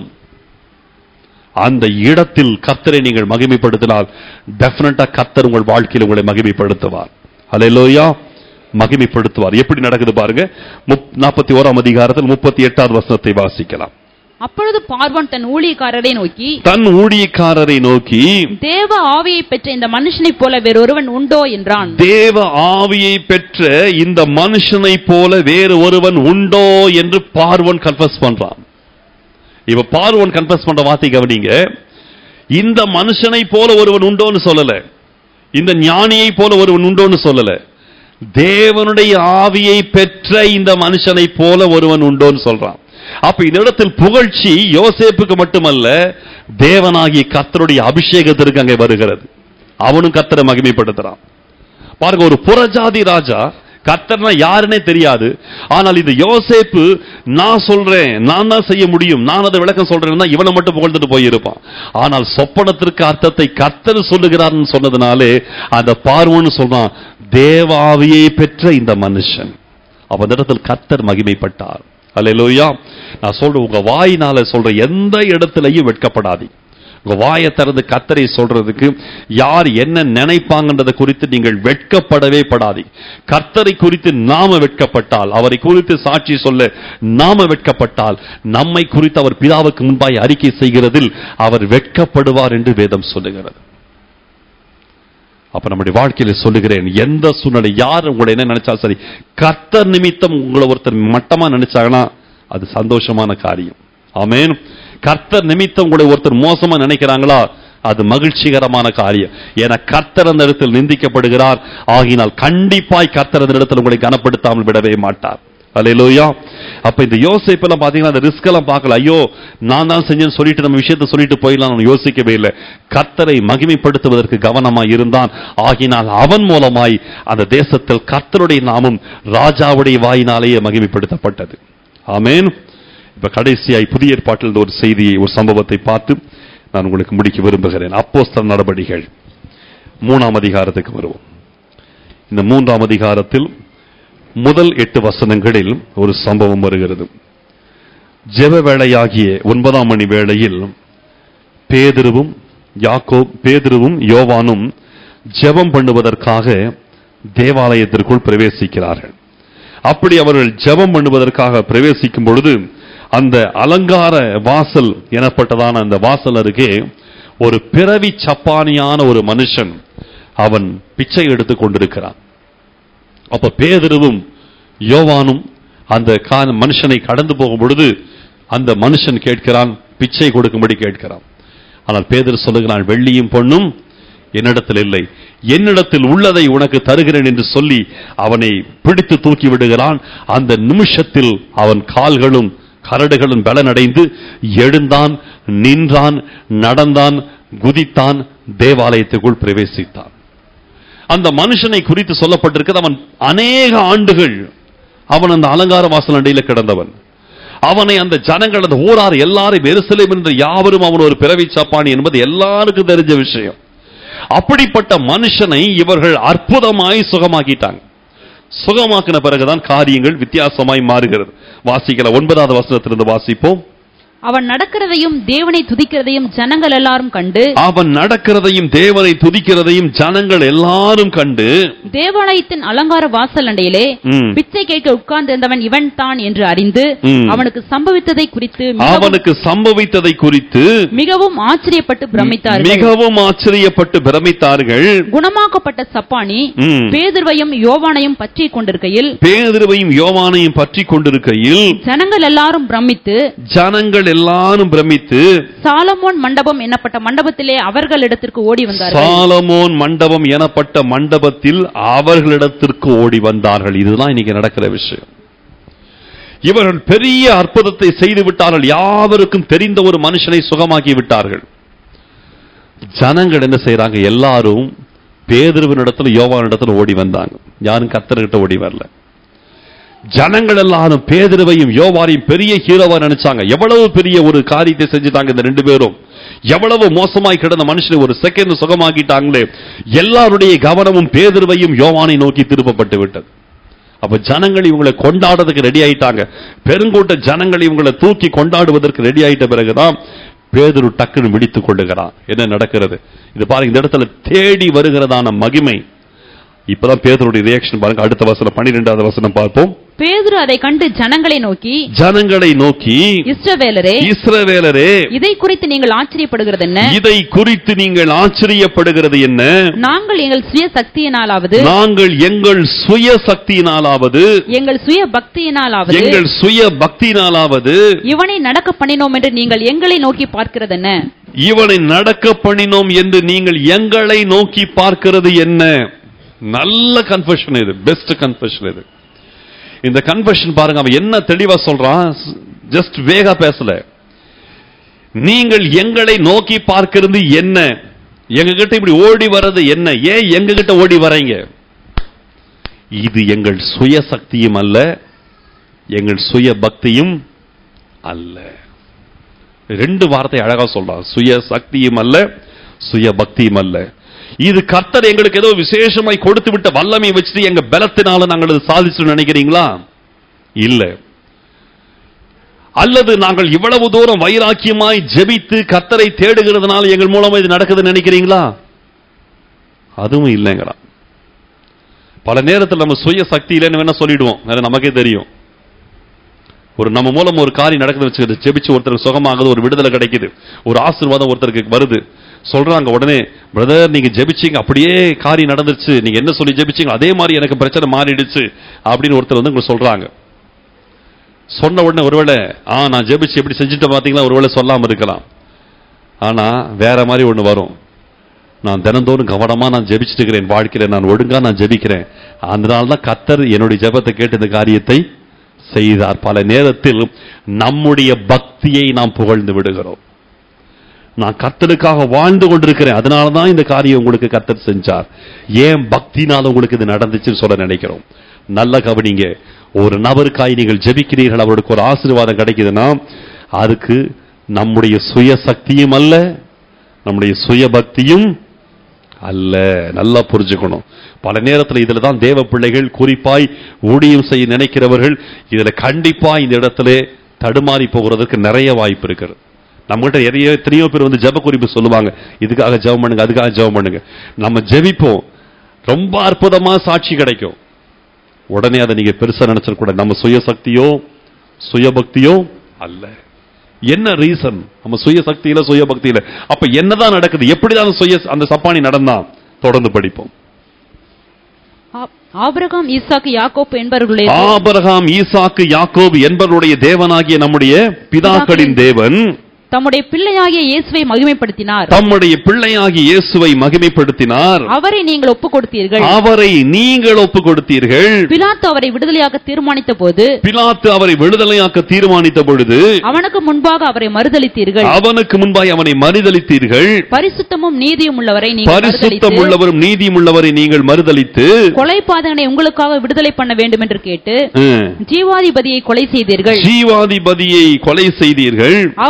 அந்த இடத்தில் கர்த்தரை நீங்கள் மகிமைப்படுத்தினால் டெஃபினட்டா கர்த்தர் உங்கள் வாழ்க்கையில் உங்களை மகிமைப்படுத்துவார். அல்லேலூயா, மகிமைப்படுத்துவார். எப்படி நடக்குது பாருங்க. நாற்பத்தி ஓராம் அதிகாரத்தில் முப்பத்தி எட்டாவது வசனத்தை வாசிக்கலாம். அப்பொழுது பார்வோன் தன் ஊழியக்காரரை நோக்கி தன் ஊழியக்காரரை நோக்கி தேவ ஆவியை பெற்ற இந்த மனுஷனை போல வேறொருவன் உண்டோ என்றான். தேவ ஆவியை பெற்ற இந்த மனுஷனை போல வேறு ஒருவன் உண்டோ என்று பார்வோன் கன்ஃபஸ் பண்றான். இப்ப பார்வோன் கன்ஃபஸ் பண்ற வார்த்தை கவனிங்க. இந்த மனுஷனை போல ஒருவன் உண்டோன்னு சொல்லல, இந்த ஞானியை போல ஒருவன் உண்டோன்னு சொல்லல, தேவனுடைய ஆவியை பெற்ற இந்த மனுஷனை போல ஒருவன் உண்டோன்னு சொல்றான். அப்ப இந்த இடத்தில் புகழ்ச்சி யோசேப்புக்கு மட்டுமல்ல, தேவனாகிய கர்த்தருடைய அபிஷேகத்திற்கு அங்கே வருகிறது. அவனும் கர்த்தரை மகிமைப்படுத்துறான். பாருங்க, ஒரு புறஜாதி ராஜா, கர்த்தர்னா யாருன்னே தெரியாது. ஆனால் இந்த யோசேப்பு நான் சொல்றேன், நான் தான் செய்ய முடியும், நான் அதை விளக்கம் சொல்றேன்னா இவனை மட்டும் புகழ்ந்துட்டு போயிருப்பான். ஆனால் சொப்பனத்திற்கு அர்த்தத்தை கர்த்தர் சொல்லுகிறார் சொன்னதுனாலே அந்த பார்வோன்னு சொல்றான், தேவாவியை பெற்ற இந்த மனுஷன். அப்ப அந்த இடத்தில் கர்த்தர் மகிமைப்பட்டார். அல்லேலூயா. நான் சொல்றேன், உங்க வாயினால சொல்ற எந்த இடத்திலையும் வெட்கப்படாதீங்க. உங்க வாயை திறந்து கர்த்தரை சொல்றதுக்கு யார் என்ன நினைப்பாங்கன்றதை குறித்து நீங்கள் வெட்கப்படவே படாதீங்க. கர்த்தரை குறித்து நாம வெட்கப்பட்டால், அவரை குறித்து சாட்சி சொல்ல நாம வெட்கப்பட்டால், நம்மை குறித்து அவர் பிதாவுக்கு முன்பாய் அறிக்கை செய்கிறதில் அவர் வெட்கப்படுவார் என்று வேதம் சொல்லுகிறது. அப்ப நம்முடைய வாழ்க்கையில சொல்லுகிறேன், எந்த சூழ்நிலை யார் உங்களை என்ன நினைச்சா சரி, கர்த்தர் நிமித்தம் உங்களை ஒருத்தர் மட்டமா நினைச்சாங்கன்னா அது சந்தோஷமான காரியம். ஆமென். கர்த்தர் நிமித்தம் உங்களை ஒருத்தர் மோசமா நினைக்கிறாங்களா, அது மகிழ்ச்சிகரமான காரியம். ஏன்னா கர்த்தர் அந்த இடத்தில் நிந்திக்கப்படுகிறார். ஆகினால் கண்டிப்பாய் கர்த்தர் அந்த இடத்தில் உங்களை கனப்படுத்தாமல் விடவே மாட்டார். அல்லேலூயா. அப்ப இந்த யோசேப்பெல்லாம் பாத்தீங்கன்னா அந்த ரிஸ்க் எல்லாம் பார்க்கல. ஐயோ நான் தான் செஞ்சேன்னு சொல்லிட்டு நம்ம விஷயத்தை சொல்லிட்டு போயிடலாம் யோசிக்கவே இல்லை. கர்த்தரை மகிமைப்படுத்துவதற்கு கவனமாய் இருந்தான். ஆகினால் அவன் மூலமாய் அந்த தேசத்தில் கர்த்தருடைய நாமம் ராஜாவுடைய வாயினாலேயே மகிமைப்படுத்தப்பட்டது. ஆமென். இப்ப கடைசியாய் புதிய ஏற்பாட்டில் ஒரு செய்தியை, ஒரு சம்பவத்தை பார்த்து நான் உங்களுக்கு முடிக்க விரும்புகிறேன். அப்போஸ்தலர் நடபடிகள் மூணாம் அதிகாரத்துக்கு வருவோம். இந்த மூன்றாம் அதிகாரத்தில் முதல் எட்டு வசனங்களில் ஒரு சம்பவம் வருகிறது. ஜெப வேளையாகிய ஒன்பதாம் மணி வேளையில் பேதுருவும் யாக்கோப் பேதுருவும் யோவானும் ஜெபம் பண்ணுவதற்காக தேவாலயத்திற்குள் பிரவேசிக்கிறார்கள். அப்படி அவர்கள் ஜெபம் பண்ணுவதற்காக பிரவேசிக்கும் பொழுது அந்த அலங்கார வாசல் எனப்பட்டதான அந்த வாசல் அருகே ஒரு பிறவி சப்பானியான ஒரு மனுஷன் அவன் பிச்சை எடுத்துக் கொண்டிருக்கிறான். அப்ப பேதுருவும் யோவானும் அந்த மனுஷனை கடந்து போகும் பொழுது அந்த மனுஷன் கேட்கிறான், பிச்சை கொடுக்கும்படி கேட்கிறான். ஆனால் பேதுரு சொல்லுகிறான், வெள்ளியும் பொன்னும் என்னிடத்தில் இல்லை, என்னிடத்தில் உள்ளதை உனக்கு தருகிறேன் என்று சொல்லி அவனை பிடித்து தூக்கி விடுகிறான். அந்த நிமிஷத்தில் அவன் கால்களும் கரடுகளும் பலனடைந்து எழுந்தான், நின்றான், நடந்தான், குதித்தான், தேவாலயத்துக்குள் பிரவேசித்தான். அந்த மனுஷனை குறித்து சொல்லப்பட்டிருக்கிறது, அவன் அநேக ஆண்டுகள் அவன் அந்த அலங்கார வாசல் அண்டையில கிடந்தவன். அவனை அந்த ஜனங்கள், அந்த ஊரார் எல்லாரும் எருசலேம் என்ற யாவரும் அவன் ஒரு பிறவி சாப்பானி என்பது எல்லாருக்கும் தெரிஞ்ச விஷயம். அப்படிப்பட்ட மனுஷனை இவர்கள் அற்புதமாய் சுகமாக்கிட்டாங்க. சுகமாக்கின பிறகுதான் காரியங்கள் வித்தியாசமாய் மாறுகிறது. வாசிக்கல ஒன்பதாவது வசனத்திலிருந்து வாசிப்போம். அவன் நடக்கிறதையும் தேவனை துதிக்கிறதையும் ஜனங்கள் எல்லாரும் கண்டு அவன் நடக்கிறதையும் தேவனை துதிக்கிறதையும் ஜனங்கள் எல்லாரும் கண்டு தேவாலயத்தின் அலங்கார வாசல் அண்டையிலே பிச்சை கேட்க உட்கார்ந்திருந்தவன் இவன் தான் என்று அறிந்து அவனுக்கு சம்பவித்ததை குறித்து அவனுக்கு சம்பவித்ததை குறித்து மிகவும் ஆச்சரியப்பட்டு பிரமித்தார்கள் மிகவும் ஆச்சரியப்பட்டு பிரமித்தார்கள். குணமாக்கப்பட்ட சப்பானி பேதுருவையும் யோவானையும் பற்றி கொண்டிருக்கையில் பேதுருவையும் யோவானையும் பற்றி கொண்டிருக்கையில் ஜனங்கள் எல்லாரும் பிரமித்து ஜனங்கள் எல்லாரும் பிரமித்து சாலமோன் மண்டபம் எனப்பட்ட மண்டபத்திலே அவர்களிடத்திற்கு ஓடி வந்தார்கள். சாலமோன் மண்டபம் எனப்பட்ட மண்டபத்தில் அவர்களிடத்திற்கு ஓடி வந்தார்கள். இதுதான் இன்னைக்கு நடக்கிற விஷயம். இவர்கள் பெரிய அற்புதத்தை செய்து விட்டார்கள். யாவருக்கும் தெரிந்த ஒரு மனுஷனை சுகமாக்கி விட்டார்கள். ஜனங்கள் என்ன செய்யறாங்க? எல்லாரும் பேதுருவின் இடத்துல யோவான் இடத்துல ஓடி வந்தாங்க. யாரும் கர்த்தர்கிட்ட ஓடி வரல. ஜனங்கள் எல்லாரும் பேதுருவையும் யோவானையும் பெரிய ஹீரோவா நினைச்சாங்க. எவ்வளவு பெரிய ஒரு காரியத்தை செஞ்சுட்டாங்க இந்த ரெண்டு பேரும். எவ்வளவு மோசமாய் கிடந்த மனுஷனை ஒரு செகண்ட் சுகமாக்கிட்டாங்களே. எல்லாருடைய கவனமும் பேதுருவையும் யோவானை நோக்கி திருப்பப்பட்டு விட்டது. அப்ப ஜனங்கள் இவங்களை கொண்டாடுறதுக்கு ரெடி ஆயிட்டாங்க. பெருங்கூட்ட ஜனங்கள் இவங்களை தூக்கி கொண்டாடுவதற்கு ரெடி ஆயிட்ட பிறகுதான் பேதுரு டக்குன்னு விழித்துக் கொள்ளுகிறான். என்ன நடக்கிறது? இது பாருங்க, இந்த இடத்துல தேடி வருகிறதான மகிமை. இப்பதான் பேதுருடைய ரியாக்ஷன் பாருங்க. அடுத்த வசனம் பன்னிரெண்டாவது வசனம் பார்ப்போம். பேதுரு அதை கண்டு ஜனங்களை நோக்கி ஜனங்களை நோக்கி இஸ்ரவேலரே இஸ்ரவேலரே இதை குறித்து நீங்கள் ஆச்சரியப்படுகிறது என்ன? இதை குறித்து நீங்கள் ஆச்சரியப்படுகிறது என்ன? நாங்கள் எங்கள் சுய சக்தியினாலாவது நாங்கள் எங்கள் சுய சக்தியினாலாவது எங்கள் சுய பக்தியினாலாவது எங்கள் சுய பக்தியினாலாவது இவனை நடக்க பண்ணினோம் என்று நீங்கள் எங்களை நோக்கி பார்க்கிறது என்ன? இவனை நடக்க பண்ணினோம் என்று நீங்கள் எங்களை நோக்கி பார்க்கிறது என்ன? நல்ல கன்ஃபெஷன் இது. பெஸ்ட் கன்ஃபெஷன் இது. இந்த கன்ஃபெஷன் பாருங்க, அவன் என்ன தெளிவா சொல்றான். ஜஸ்ட் வேகா பேசல. நீங்கள் எங்களை நோக்கி பார்க்கிறது என்ன? எங்க கிட்ட இப்படி ஓடி வர்றது என்ன? ஏன் எங்க கிட்ட ஓடி வரீங்க? இது எங்கள் சுய சக்தியும் அல்ல, எங்கள் சுய பக்தியும் அல்ல. ரெண்டு வார்த்தை அழகா சொல்றான். சுய சக்தியும் அல்ல, சுய பக்தியும் அல்ல. இது கர்த்தர் எங்களுக்கு ஏதோ விசேஷமாய் கொடுத்து விட்ட வல்லமை வச்சுட்டு எங்க பலத்தினால நாங்கள் சாதிச்சு நினைக்கிறீங்களா? இல்ல. அல்லது நாங்கள் இவ்வளவு தூரம் வைராக்கியமாய் ஜெபித்து கர்த்தரை தேடுகிறதுனால எங்கள் மூலமா இது நடக்குதுன்னு நினைக்கிறீங்களா? அதுவும் இல்லைங்களா. பல நேரத்தில் நம்ம சுய சக்தி இல்லைன்னு வேணா சொல்லிடுவோம். நமக்கே தெரியும். ஒரு நம்ம மூலம் ஒரு காரியம் நடக்குது வச்சு ஜெபிச்சு ஒருத்தருக்கு சுகமாகுது, ஒரு விடுதலை கிடைக்குது, ஒரு ஆசீர்வாதம் ஒருத்தருக்கு வருது. சொல்றாங்க உடனே, பிரதர் நீங்க ஜெபிச்சீங்க, அப்படியே காரியம் நடந்துருச்சு, நீங்க என்ன சொல்லி ஜெபிச்சீங்க அதே மாதிரி எனக்கு பிரச்சனை மாறிடுச்சு அப்படின்னு ஒருத்தர் வந்து உங்களுக்கு சொல்றாங்க. சொன்ன உடனே ஒருவேளை ஆ நான் ஜெபிச்சு எப்படி செஞ்சுட்டு பாத்தீங்களா ஒருவேளை சொல்லாம இருக்கலாம். ஆனா வேற மாதிரி ஒண்ணு வரும். நான் தினந்தோறும் கவனமா நான் ஜெபிச்சுட்டு இருக்கிறேன், வாழ்க்கையில நான் ஒழுங்கா நான் ஜெபிக்கிறேன், அதனால்தான் கர்த்தர் என்னுடைய ஜெபத்தை கேட்டு இந்த காரியத்தை செய்தார். பல நேரத்தில் நம்முடைய பக்தியை நாம் புகழ்ந்து விடுகிறோம். நான் கர்த்தருக்காக வாழ்ந்து கொண்டிருக்கிறேன், அதனாலதான் இந்த காரியம் உங்களுக்கு கர்த்தர் செஞ்சார், ஏன் பக்தினால உங்களுக்கு இது நடந்துச்சுன்னு சொல்ல நினைக்கிறோம். நல்ல கவனிங்க. ஒரு நபருக்காய் நீங்கள் ஜெபிக்கிறீர்கள், அவருக்கு ஒரு ஆசீர்வாதம் கிடைக்குதுன்னா அதுக்கு நம்முடைய சுய சக்தியும் அல்ல, நம்முடைய சுய பக்தியும் அல்ல. நல்லா புரிஞ்சுக்கணும். பல நேரத்தில் இதுல தான் தேவ பிள்ளைகள், குறிப்பாய் ஊழியம் செய்ய நினைக்கிறவர்கள் இதுல கண்டிப்பா இந்த இடத்துல தடுமாறி போகிறதுக்கு நிறைய வாய்ப்பு இருக்கிறது. நம்மகிட்ட நிறைய எத்தனையோ பேர் வந்து ஜெப குறிப்பு சொல்லுவாங்க, இதுக்காக ஜெபம் பண்ணுங்க, அதுக்காக ஜெபம் பண்ணுங்க. நம்ம ஜெபிப்போம், ரொம்ப அற்புதமா சாட்சி கிடைக்கும். உடனே அதை நீங்க பெருசா நினைச்சிட கூட. நம்ம சுய சக்தியோ சுய பக்தியோ அல்ல. என்ன ரீசன்? நம்ம சுய சக்தியில சுய பக்தியில. அப்ப என்னதான் நடக்குது? எப்படிதான் சுய அந்த சப்பானி நடந்தான்? தொடர்ந்து படிப்போம். ஆபிரகாம் ஈசாக்கு யாக்கோபு என்பவர்களுடைய ஆபிரகாம் ஈசாக்கு யாக்கோபு என்பவருடைய தேவனாகிய நம்முடைய பிதாக்களின் தேவன் தம்முடைய பிள்ளையாகிய இயேசுவை மகிமைப்படுத்தினார். தம்முடைய பிள்ளையாகிய இயேசுவை மகிமைப்படுத்தினார். அவரை நீங்கள் ஒப்புக் கொடுத்தீர்கள். அவரை நீங்கள் ஒப்புக் கொடுத்தீர்கள். பிலாத்து அவரை விடுதலையாக்க தீர்மானித்த போது பிலாத்து அவரை விடுதலையாக்க தீர்மானித்த பொழுது அவனுக்கு முன்பாக அவரை மறுதலித்தீர்கள். அவனுக்கு முன்பாக அவனை மறுதலித்தீர்கள். பரிசுத்தமும் நீதியும் உள்ளவரை நீங்கள் பரிசுத்தம் உள்ளவரும் நீதியும் உள்ளவரை நீங்கள் மறுதலித்து கொலைபாதகனை உங்களுக்காக விடுதலை பண்ண வேண்டும் என்று கேட்டு ஜீவாதிபதியை கொலை செய்தீர்கள். ஜீவாதிபதியை கொலை செய்தீர்கள். அவரை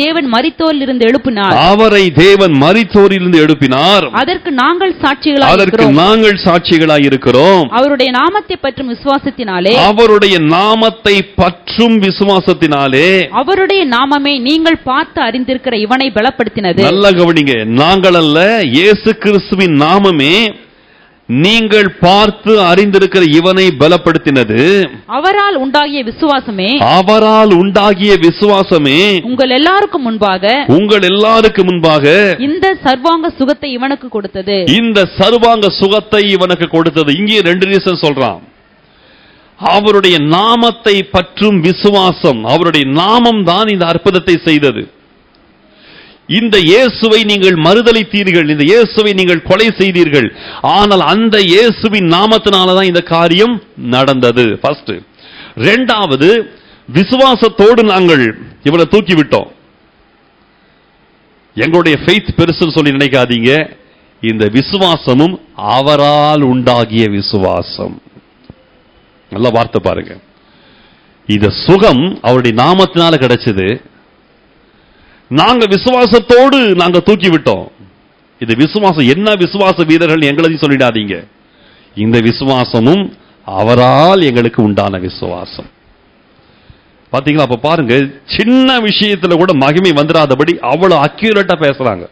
தேவன் மரித்தோரில் இருந்து எழுப்பினார். அவரை தேவன் மரித்தோரிலிருந்து எழுப்பினார். அதற்கு நாங்கள் சாட்சிகளாய் அதற்கு இருக்கிறோம். நாங்கள் சாட்சிகளாய் இருக்கிறோம். அவருடைய நாமத்தை பற்றும் விசுவாசத்தினாலே அவருடைய நாமத்தை பற்றும் விசுவாசத்தினாலே அவருடைய நாமமே நீங்கள் பார்த்து அறிந்திருக்கிற இவனை பலப்படுத்தினது. நல்ல கவனிங்க, நாங்கள் அல்ல, இயேசு கிறிஸ்துவின் நாமமே நீங்கள் பார்த்து அறிந்திருக்கிற இவனை பலப்படுத்தினது. அவரால் உண்டாகிய விசுவாசமே அவரால் உண்டாகிய விசுவாசமே உங்கள் எல்லாருக்கும் முன்பாக உங்கள் எல்லாருக்கும் முன்பாக இந்த சர்வாங்க சுகத்தை இவனுக்கு கொடுத்தது. இந்த சர்வாங்க சுகத்தை இவனுக்கு கொடுத்தது. இங்கே ரெண்டு ரீசன் சொல்றான். அவருடைய நாமத்தை பற்றும் விசுவாசம், அவருடைய நாமம் தான் இந்த அற்புதத்தை செய்தது. இந்த இயேசுவை நீங்கள் மறுதலித்தீர்கள், இந்த இயேசுவை நீங்கள் கொலை செய்தீர்கள், ஆனால் அந்த இயேசுவின் நாமத்தினாலதான் இந்த காரியம் நடந்தது. ஃபர்ஸ்ட். இரண்டாவது, விசுவாசத்தோடு நாங்கள் இவனை தூக்கி விட்டோம். எங்களுடைய ஃபெய்த் பெருசுன்னு சொல்லி நினைக்காதீங்க. இந்த விசுவாசமும் அவரால் உண்டாகிய விசுவாசம். நல்ல வார்த்தை பாருங்க. இந்த சுகம் அவருடைய நாமத்தினால கிடைச்சது. நாங்க விசுவாசத்தோடு நாங்க தூக்கி விட்டோம். இது விசுவாசம். என்ன விசுவாச வீரர்கள் எங்களையும் சொல்லிடாதீங்க. இந்த விசுவாசமும் அவரால் எங்களுக்கு உண்டான விசுவாசம். பாத்தீங்களா? அப்ப பாருங்க, சின்ன விஷயத்துல கூட மகிமை வந்துடாதபடி அவ்வளவு அக்யூரேட்டா பேசுறாங்க.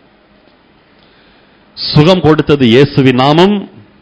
சுகம் கொடுத்தது இயேசுவின் நாமம்,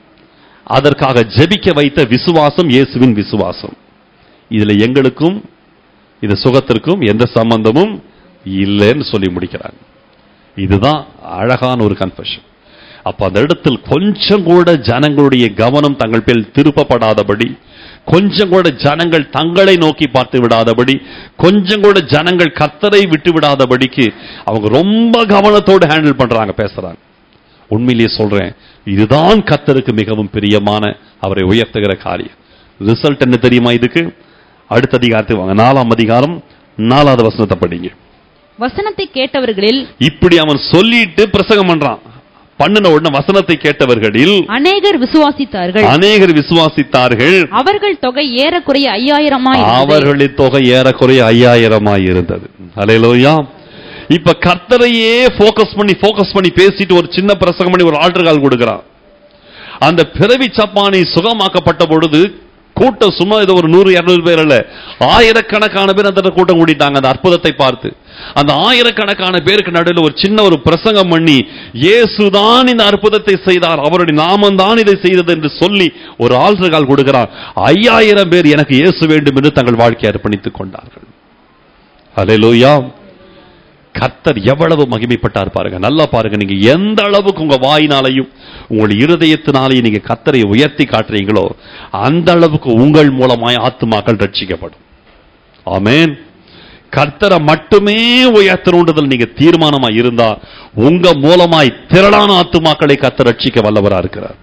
அதற்காக ஜெபிக்க வைத்த விசுவாசம் இயேசுவின் விசுவாசம். இதுல எங்களுக்கும் இந்த சுகத்திற்கும் எந்த சம்பந்தமும் இல்லைன்னு சொல்லி முடிக்கிறாங்க. இதுதான் அழகான ஒரு கன்ஃபெஷன். அப்ப அந்த இடத்தில் கொஞ்சம் கூட ஜனங்களுடைய கவனம் தங்கள் பேர் திருப்பப்படாதபடி, கொஞ்சம் கூட ஜனங்கள் தங்களை நோக்கி பார்த்து விடாதபடி, கொஞ்சம் கூட ஜனங்கள் கர்த்தரை விட்டு விடாதபடிக்கு அவங்க ரொம்ப கவனத்தோடு ஹேண்டில் பண்றாங்க, பேசுறாங்க. உண்மையிலேயே சொல்றேன், இதுதான் கர்த்தருக்கு மிகவும் பிரியமான, அவரை உயர்த்துகிற காரியம். ரிசல்ட் என்ன தெரியுமா? இதுக்கு அடுத்த அதிகாரத்துக்கு வாங்க. நாலாம் அதிகாரம் நாலாவது வசனத்தை படிங்க. வசனத்தை கேட்டவர்களில், இப்படி அவன் சொல்லிட்டு பிரசங்கம் பண்றான். பண்ணின உடனே வசனத்தை கேட்டவர்களில் அநேகர் விசுவாசித்தார்கள். அநேகர் விசுவாசித்தார்கள். அவர்கள் தொகை ஏறக்குறைய ஐயாயிரமாய் அவர்களின் தொகை ஏறக்குறைய ஐயாயிரமாய் இருந்தது. அல்லேலூயா. இப்ப கர்த்தரையே போக்கஸ் பண்ணி போக்கஸ் பண்ணி பேசிட்டு ஒரு சின்ன பிரசங்கம் பண்ணி ஒரு ஆல்டர் கால் கொடுக்கிறான். அந்த பிறவி சப்பானி சுகமாக்கப்பட்ட பொழுது கூட்டம் சும்மா இது ஒரு நூறு இருநூறு பேர் அல்ல, ஆயிரக்கணக்கான பேர் அந்த கூட்டம் கூட்டிட்டாங்க. அந்த அற்புதத்தை பார்த்து அந்த ஆயிரக்கணக்கான பேருக்கு நடுவில் ஒரு சின்ன ஒரு பிரசங்கம் பண்ணி, இயேசுதான் இந்த அற்புதத்தை செய்தார், அவருடைய நாமம் தான் இதை செய்தது என்று சொல்லி ஒரு ஆல்டர் கால் கொடுக்கிறார். ஐயாயிரம் பேர் எனக்கு இயேசு வேண்டும் என்று தங்கள் வாழ்க்கையை அர்ப்பணித்துக் கொண்டார்கள். அல்லேலூயா. கர்த்தர் எவ்வளவு மகிமைப்பட்டார் பாருங்க. நல்லா பாருங்க. நீங்க எந்த அளவுக்கு உங்க வாயினாலையும் உங்கள் இருதயத்தினாலையும் நீங்க கர்த்தரை உயர்த்தி காட்டுறீங்களோ அந்த அளவுக்கு உங்கள் மூலமாய் ஆத்துமாக்கள் ரட்சிக்கப்படும். ஆமென். கர்த்தரை மட்டுமே உயர்த்தணுன்றதில் நீங்க தீர்மானமா இருந்தா உங்க மூலமாய் திரளான ஆத்துமாக்களை கர்த்தர் ரட்சிக்க வல்லவரா இருக்கிறார்.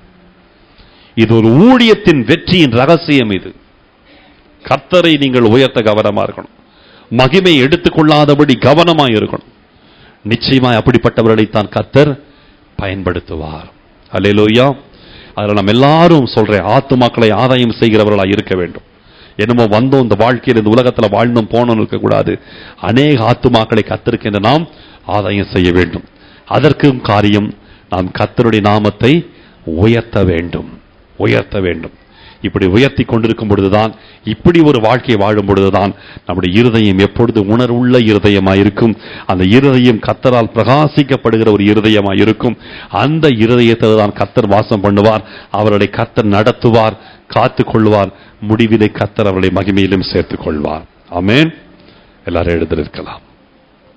இது ஒரு ஊழியத்தின் வெற்றியின் ரகசியம். இது கர்த்தரை நீங்கள் உயர்த்த கவனமா இருக்கணும். மகிமை எடுத்துக்கொள்ளாதபடி கவனமாய் இருக்கணும். நிச்சயமாய் அப்படிப்பட்டவர்களைத்தான் கர்த்தர் பயன்படுத்துவார். அல்லேலூயா. அதில் நம்ம எல்லாரும் சொல்றேன், ஆத்துமாக்களை ஆதாயம் செய்கிறவர்களாக இருக்க வேண்டும். என்னமோ வந்தோம் இந்த வாழ்க்கையில் இந்த உலகத்தில் வாழ்ந்தும் போனோம் இருக்கக்கூடாது. அநேக ஆத்துமாக்களை கர்த்தருக்கு என்று நாம் ஆதாயம் செய்ய வேண்டும். அதற்கும் காரியம் நாம் கர்த்தருடைய நாமத்தை உயர்த்த வேண்டும், உயர்த்த வேண்டும். இப்படி உயர்த்தி கொண்டிருக்கும் பொழுதுதான், இப்படி ஒரு வாழ்க்கை வாழும் பொழுதுதான் நம்முடைய இருதயம் எப்பொழுது உணர்வுள்ள இருதயமாயிருக்கும். அந்த இருதயம் கர்த்தரால் பிரகாசிக்கப்படுகிற ஒரு இருதயமாயிருக்கும். அந்த இருதயத்தில் தான் கர்த்தர் வாசம் பண்ணுவார். அவர்களை கர்த்தர் நடத்துவார், காத்துக் கொள்வார். முடிவிலே கர்த்தர் அவர்களை மகிமையிலும் சேர்த்துக் கொள்வார். ஆமென். எல்லாரும் எழுந்திருக்கலாம்.